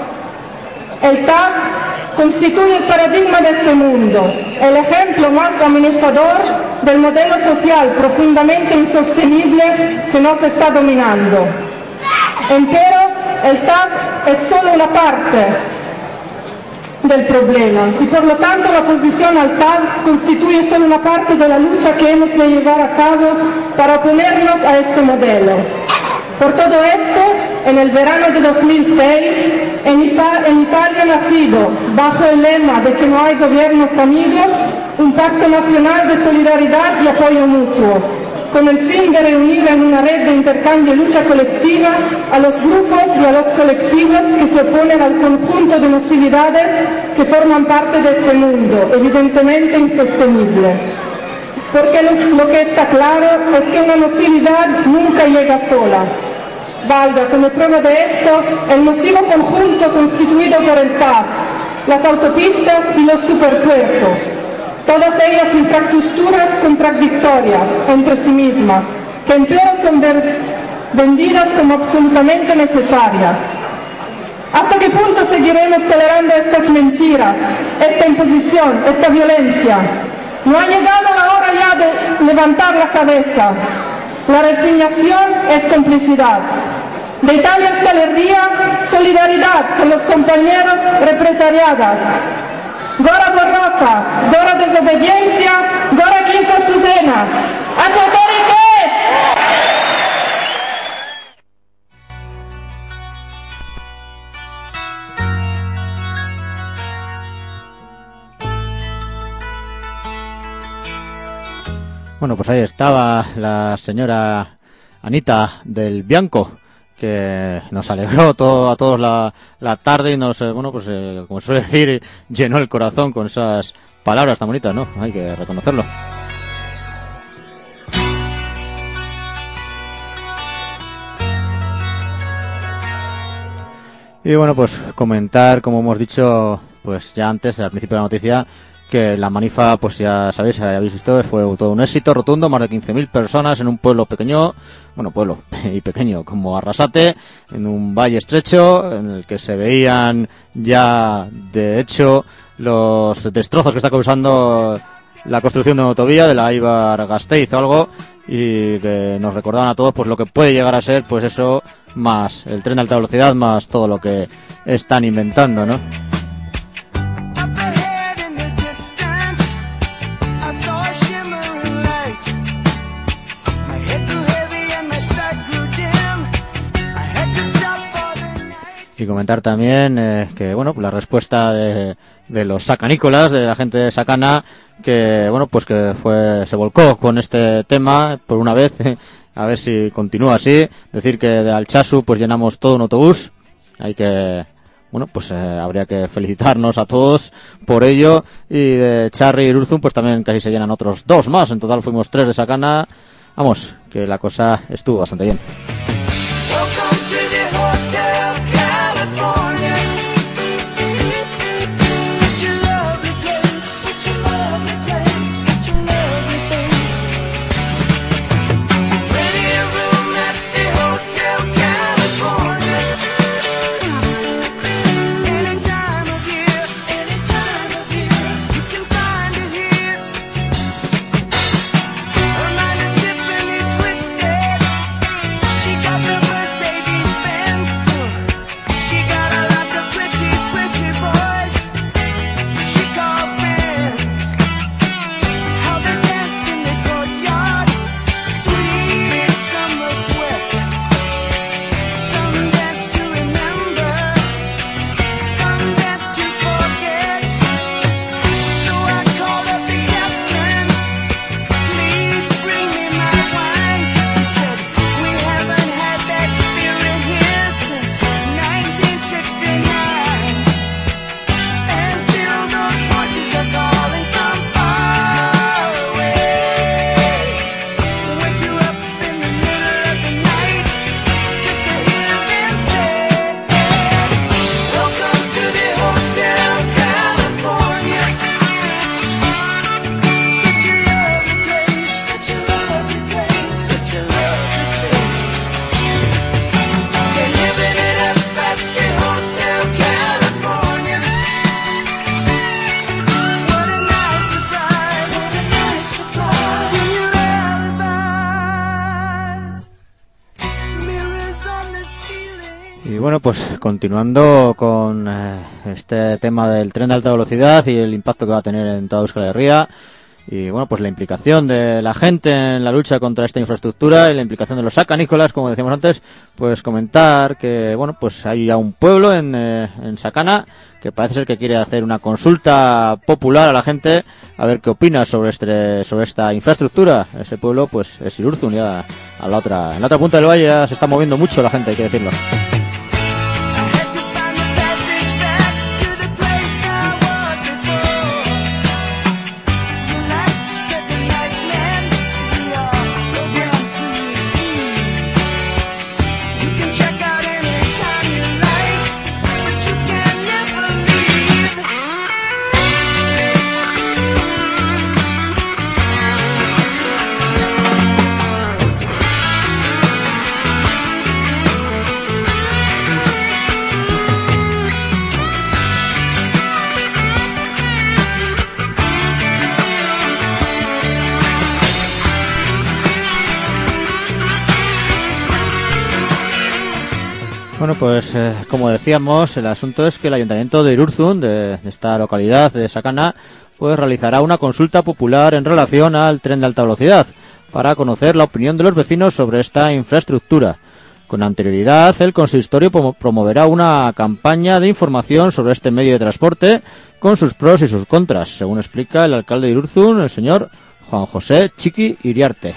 S11: El T A V constituye el paradigma de este mundo, el ejemplo más amenazador del modelo social profundamente insostenible que nos está dominando. Empero, el T A V es solo una parte del problema y por lo tanto la oposición al T A V constituye solo una parte de la lucha que hemos de llevar a cabo para oponernos a este modelo. Por todo esto, en el verano de dos mil seis, en, Ita- en Italia ha nacido, bajo el lema de que no hay gobiernos amigos, un pacto nacional de solidaridad y apoyo mutuo, con el fin de reunir en una red de intercambio y lucha colectiva a los grupos y a los colectivos que se oponen al conjunto de nocividades que forman parte de este mundo, evidentemente insostenible. Porque lo, lo que está claro es que una nocividad nunca llega sola. Valga como prueba de esto el nocivo conjunto constituido por el T A V, las autopistas y los superpuertos, todas ellas infraestructuras contradictorias entre sí mismas, que empero son ver- vendidas como absolutamente necesarias. ¿Hasta qué punto seguiremos tolerando estas mentiras, esta imposición, esta violencia? No ha llegado la hora ya de levantar la cabeza. La resignación es complicidad. De Italia hasta la Herria, solidaridad con los compañeros represaliadas. Gora borroca, gora desobediencia, gora quinta suzena. ¡Accettare che!
S1: Bueno, pues ahí estaba la señora Anita del Bianco, que nos alegró todo, a todos la, la tarde y nos, eh, bueno, pues eh, como suele decir, llenó el corazón con esas palabras tan bonitas, ¿no? Hay que reconocerlo. Y bueno, pues comentar, como hemos dicho pues ya antes, al principio de la noticia, que la Manifa, pues ya sabéis, habéis visto, fue todo un éxito rotundo, más de quince mil personas en un pueblo pequeño, bueno, pueblo y pequeño como Arrasate, en un valle estrecho, en el que se veían ya, de hecho, los destrozos que está causando la construcción de una autovía de la Eibar-Gasteiz o algo, y que nos recordaban a todos pues lo que puede llegar a ser, pues eso, más el tren de alta velocidad, más todo lo que están inventando, ¿no? Y comentar también eh, que, bueno, la respuesta de, de los sacanícolas, de la gente de Sacana, que, bueno, pues que fue se volcó con este tema por una vez, eh, a ver si continúa así. Decir que de Altsasu pues llenamos todo un autobús. Hay que, bueno, pues eh, habría que felicitarnos a todos por ello. Y de Charri y Urzun pues también casi se llenan otros dos más. En total fuimos tres de Sacana. Vamos, que la cosa estuvo bastante bien. Y bueno, pues continuando con eh, este tema del tren de alta velocidad y el impacto que va a tener en toda Euskal Herria, y bueno, pues la implicación de la gente en la lucha contra esta infraestructura y la implicación de los sacanícolas, como decíamos antes, pues comentar que bueno, pues hay ya un pueblo en, eh, en Sacana que parece ser que quiere hacer una consulta popular a la gente a ver qué opina sobre este sobre esta infraestructura. Ese pueblo pues es Irurzun, ya a la otra en la otra punta del valle ya se está moviendo mucho la gente, hay que decirlo. Bueno, pues eh, como decíamos, el asunto es que el Ayuntamiento de Irurzun, de, de esta localidad de Sacana, pues realizará una consulta popular en relación al tren de alta velocidad para conocer la opinión de los vecinos sobre esta infraestructura. Con anterioridad, el consistorio promoverá una campaña de información sobre este medio de transporte con sus pros y sus contras, según explica el alcalde de Irurzun, el señor Juan José Chiqui Iriarte.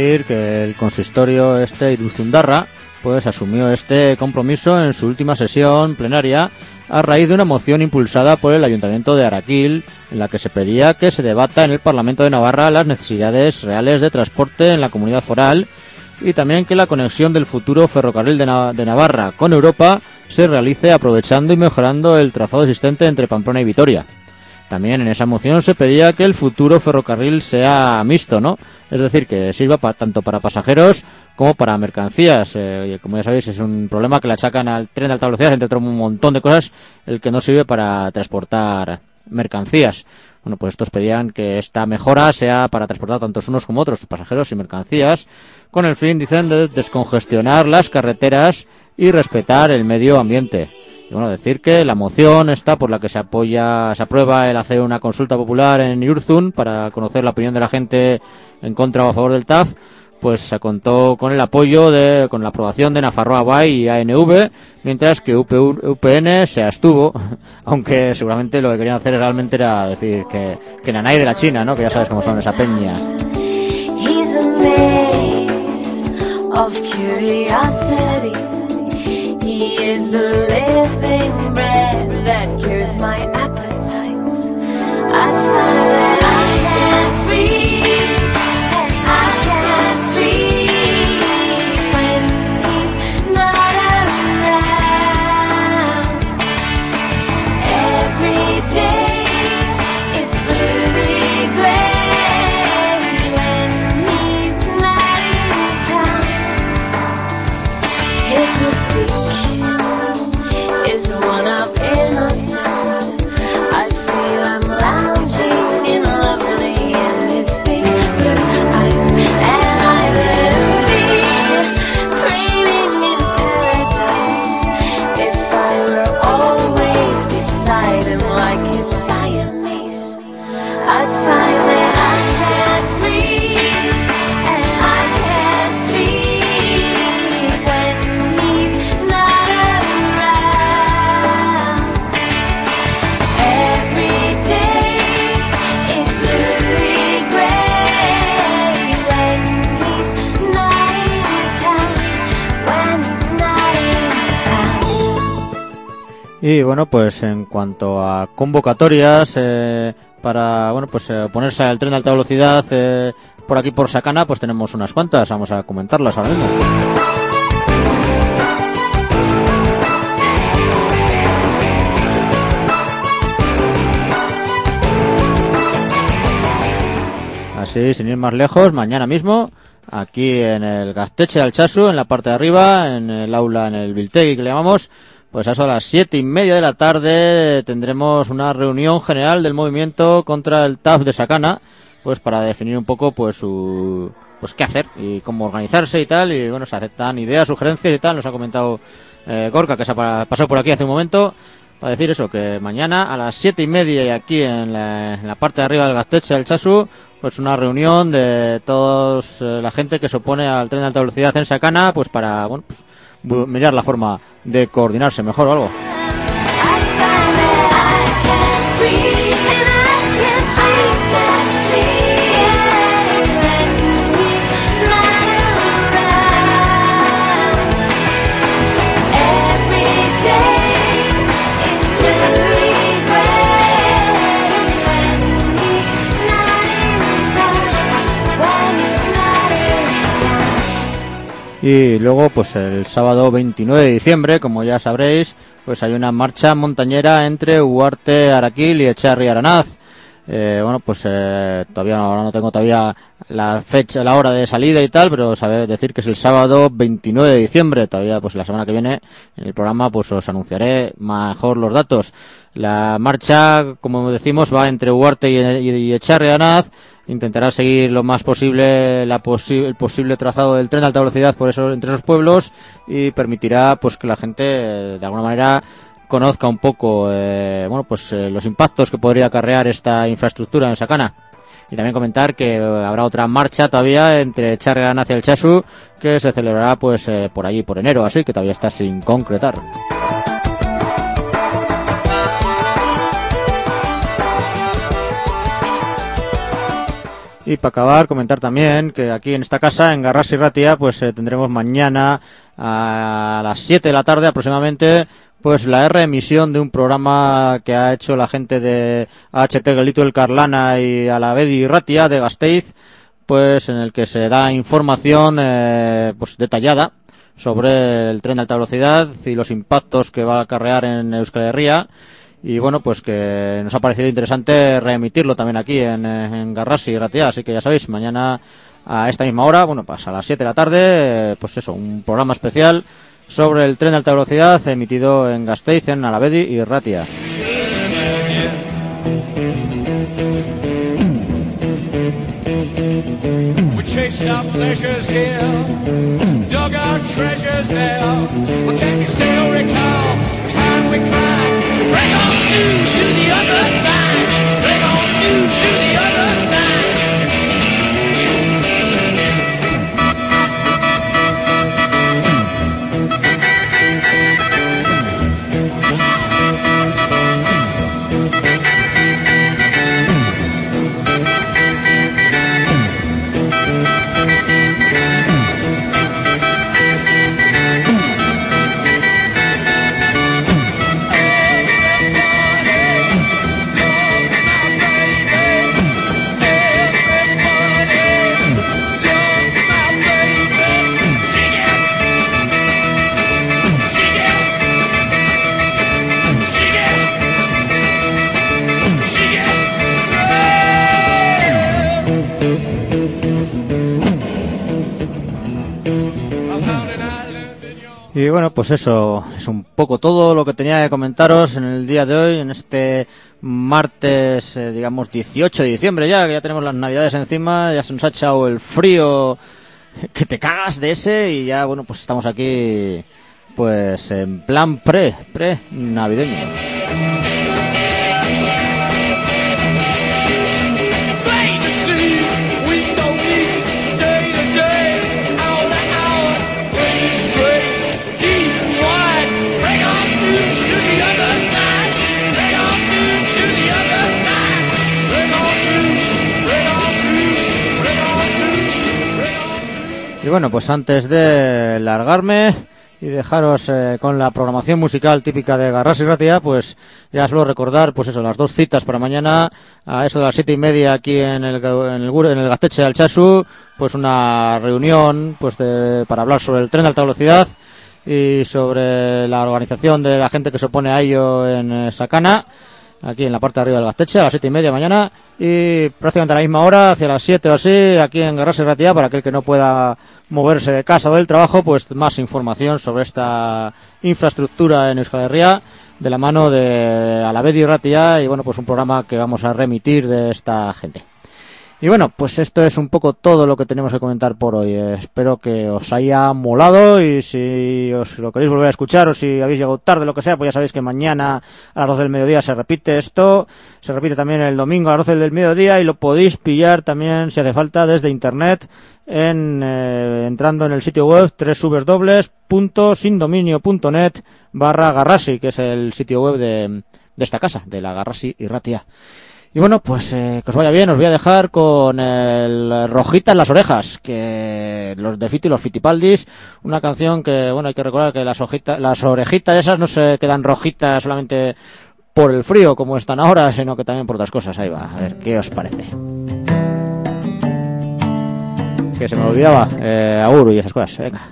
S1: decir que el consistorio este Iruzundarra pues asumió este compromiso en su última sesión plenaria a raíz de una moción impulsada por el Ayuntamiento de Araquil, en la que se pedía que se debata en el Parlamento de Navarra las necesidades reales de transporte en la comunidad foral y también que la conexión del futuro ferrocarril de, Nav- de Navarra con Europa se realice aprovechando y mejorando el trazado existente entre Pamplona y Vitoria. También en esa moción se pedía que el futuro ferrocarril sea mixto, ¿no? Es decir, que sirva pa- tanto para pasajeros como para mercancías. Eh, como ya sabéis, es un problema que le achacan al tren de alta velocidad, entre otro un montón de cosas, el que no sirve para transportar mercancías. Bueno, pues estos pedían que esta mejora sea para transportar tanto unos como otros, pasajeros y mercancías, con el fin, dicen, de descongestionar las carreteras y respetar el medio ambiente. Y bueno, decir que la moción está por la que se apoya, se aprueba el hacer una consulta popular en Irurzun para conocer la opinión de la gente en contra o a favor del T A F, pues se contó con el apoyo de, con la aprobación de Nafarroa Bai y A N V, mientras que U P U, U P N se abstuvo, aunque seguramente lo que querían hacer realmente era decir que, que Nanay de la China, ¿no? Que ya sabes cómo son esa peña.
S12: He's a maze of curiosity. He is the living bread that cures my appetites. I find that I can't breathe and I can't sleep when he's not around. Every day is bluey gray when he's not in town. His mystique is one of innocence. I feel I'm lounging in lovely in his big blue eyes, and I will be reigning in paradise if I were always beside him like his Siamese. I find that I can't breathe and I can't sleep when he's not around. Every day is bluey gray when he's not in town. When he's not in town.
S1: Y bueno, pues en cuanto a convocatorias eh, para bueno pues eh, ponerse al tren de alta velocidad eh, por aquí por Sacana, pues tenemos unas cuantas, vamos a comentarlas ahora mismo. Así, sin ir más lejos, mañana mismo, aquí en el Gaztetxe de Altsasu, en la parte de arriba, en el aula, en el Biltegi que le llamamos, pues a eso a las siete y media de la tarde tendremos una reunión general del movimiento contra el T A F de Sacana, pues para definir un poco pues su pues qué hacer y cómo organizarse y tal, y bueno, se aceptan ideas, sugerencias y tal. Nos ha comentado eh, Gorka, que se ha pasado por aquí hace un momento, para decir eso, que mañana a las siete y media y aquí en la, en la parte de arriba del Gaztetxe del Chasu, pues una reunión de todos eh, la gente que se opone al tren de alta velocidad en Sacana, pues para bueno pues, mirar la forma de coordinarse mejor o algo. Y luego, pues el sábado veintinueve de diciembre, como ya sabréis, pues hay una marcha montañera entre Huarte, Araquil y Echarri Aranaz. Eh, bueno, pues eh, todavía no, no tengo todavía la fecha, la hora de salida y tal, pero saber decir que es el sábado veintinueve de diciembre. Todavía, pues la semana que viene en el programa, pues os anunciaré mejor los datos. La marcha, como decimos, va entre Huarte y, y, y Echarri Aranaz. Intentará seguir lo más posible la posi- el posible trazado del tren de alta velocidad por eso, entre esos pueblos, y permitirá pues que la gente eh, de alguna manera conozca un poco eh, bueno pues eh, los impactos que podría acarrear esta infraestructura en Sacana. Y también comentar que eh, habrá otra marcha todavía entre Echarri Aranaz y el Chasu, que se celebrará pues eh, por allí por enero, así que todavía está sin concretar. Y para acabar, comentar también que aquí en esta casa, en Garrasi Ratia, pues eh, tendremos mañana a las siete de la tarde aproximadamente, pues la reemisión de un programa que ha hecho la gente de H T Gelito el Carlana y Alavedi Ratia de Gasteiz, pues en el que se da información eh, pues detallada sobre el tren de alta velocidad y los impactos que va a acarrear en Euskal Herria. Y bueno, pues que nos ha parecido interesante reemitirlo también aquí en, en Garrasi Ratia, así que ya sabéis, mañana a esta misma hora, bueno, pues a las siete de la tarde, pues eso, un programa especial sobre el tren de alta velocidad emitido en Gasteiz, en Alavedi y Ratia.
S2: We chased our pleasures here, dug our treasures there. But can you still recall time we cried? Bring on you to the other side. Bring on you to the other side.
S1: Y bueno, pues eso es un poco todo lo que tenía que comentaros en el día de hoy, en este martes, eh, digamos, dieciocho de diciembre ya, que ya tenemos las navidades encima, ya se nos ha echado el frío que te cagas de ese y ya, bueno, pues estamos aquí pues en plan pre, pre navideño. Y bueno, pues antes de largarme y dejaros eh, con la programación musical típica de Garrasi Ratia, pues ya suelo recordar, pues eso, las dos citas para mañana, a eso de las siete y media aquí en el, en el, en el Gaztetxe de Altsasu, pues una reunión pues de, para hablar sobre el tren de alta velocidad y sobre la organización de la gente que se opone a ello en eh, Sakana, aquí en la parte de arriba del Gaztetxe, a las siete y media mañana, y prácticamente a la misma hora, hacia las siete o así, aquí en Garrasi Ratia, para aquel que no pueda moverse de casa o del trabajo, pues más información sobre esta infraestructura en Euskal Herria, de la mano de Alavedi Ratia, y bueno, pues un programa que vamos a remitir de esta gente. Y bueno, pues esto es un poco todo lo que tenemos que comentar por hoy. Eh, espero que os haya molado y si os lo queréis volver a escuchar o si habéis llegado tarde, lo que sea, pues ya sabéis que mañana a las doce del mediodía se repite esto. Se repite también el domingo a las doce del mediodía y lo podéis pillar también, si hace falta, desde internet en eh, entrando en el sitio web doble u doble u doble u punto sindominio punto net barra Garrasi, que es el sitio web de, de esta casa, de la Garrasi Ratia. Y bueno, pues eh, que os vaya bien, os voy a dejar con el Rojita en las orejas, que los de Fito y los Fitipaldis, una canción que, bueno, hay que recordar que las, hojitas, las orejitas esas no se quedan rojitas solamente por el frío como están ahora, sino que también por otras cosas. Ahí va, a ver qué os parece. Que se me olvidaba, eh, Auru y esas cosas, venga.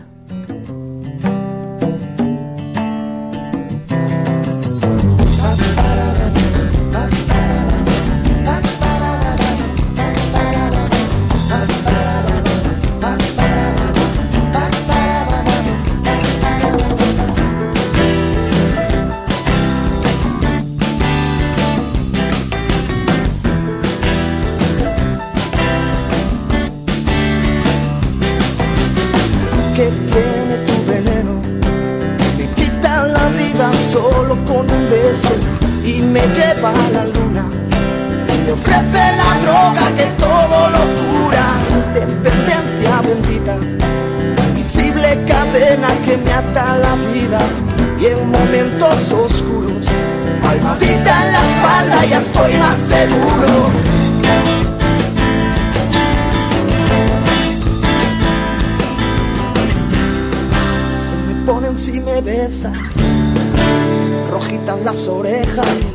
S2: Que tiene tu veneno, me quita la vida solo con un beso y me lleva a la luna. Me ofrece la droga que todo lo cura, dependencia bendita, invisible cadena que me ata la vida y en momentos oscuros, palmadita en la espalda ya estoy más seguro.
S9: ponen si me besas, rojitas las orejas.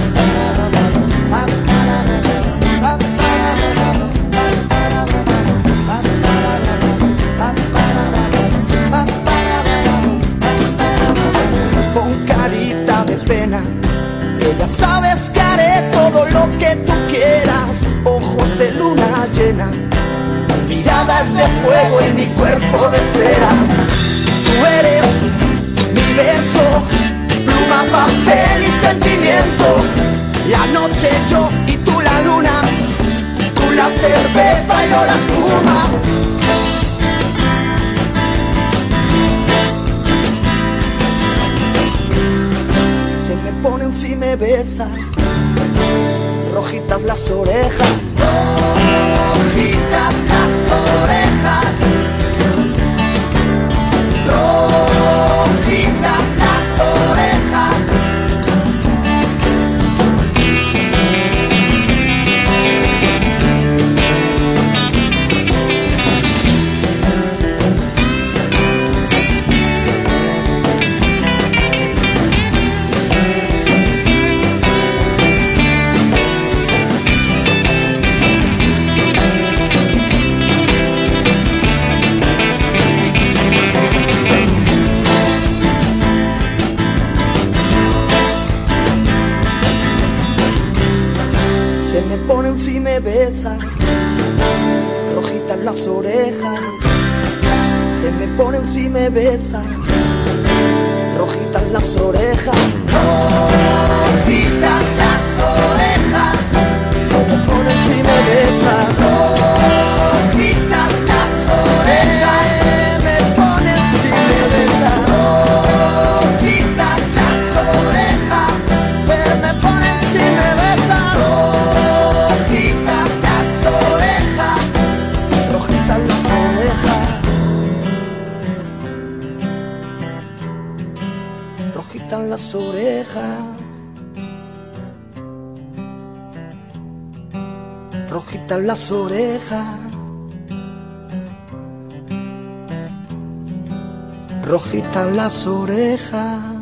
S9: Con carita de pena, que ya sabes que haré todo lo que tú quieras. Ojos de luna llena, miradas de fuego y mi cuerpo de cera. Tú eres mi verso, pluma, papel y sentimiento. La noche yo y tú la luna, tú la cerveza y yo la espuma. Se me ponen si me besas, rojitas las orejas, rojitas las orejas, rojitas las orejas. Se me ponen si me besas, rojitas las orejas. Se me ponen si me besas, rojitas las orejas. Rojitas las orejas. Se me ponen si me besas, rojitas las orejas. Se me ponen si me besas, rojitas las orejas. Se me ponen si me besas, rojitas las orejas, rojitas las orejas, rojitas las orejas, rojitas las orejas, rojitas las orejas.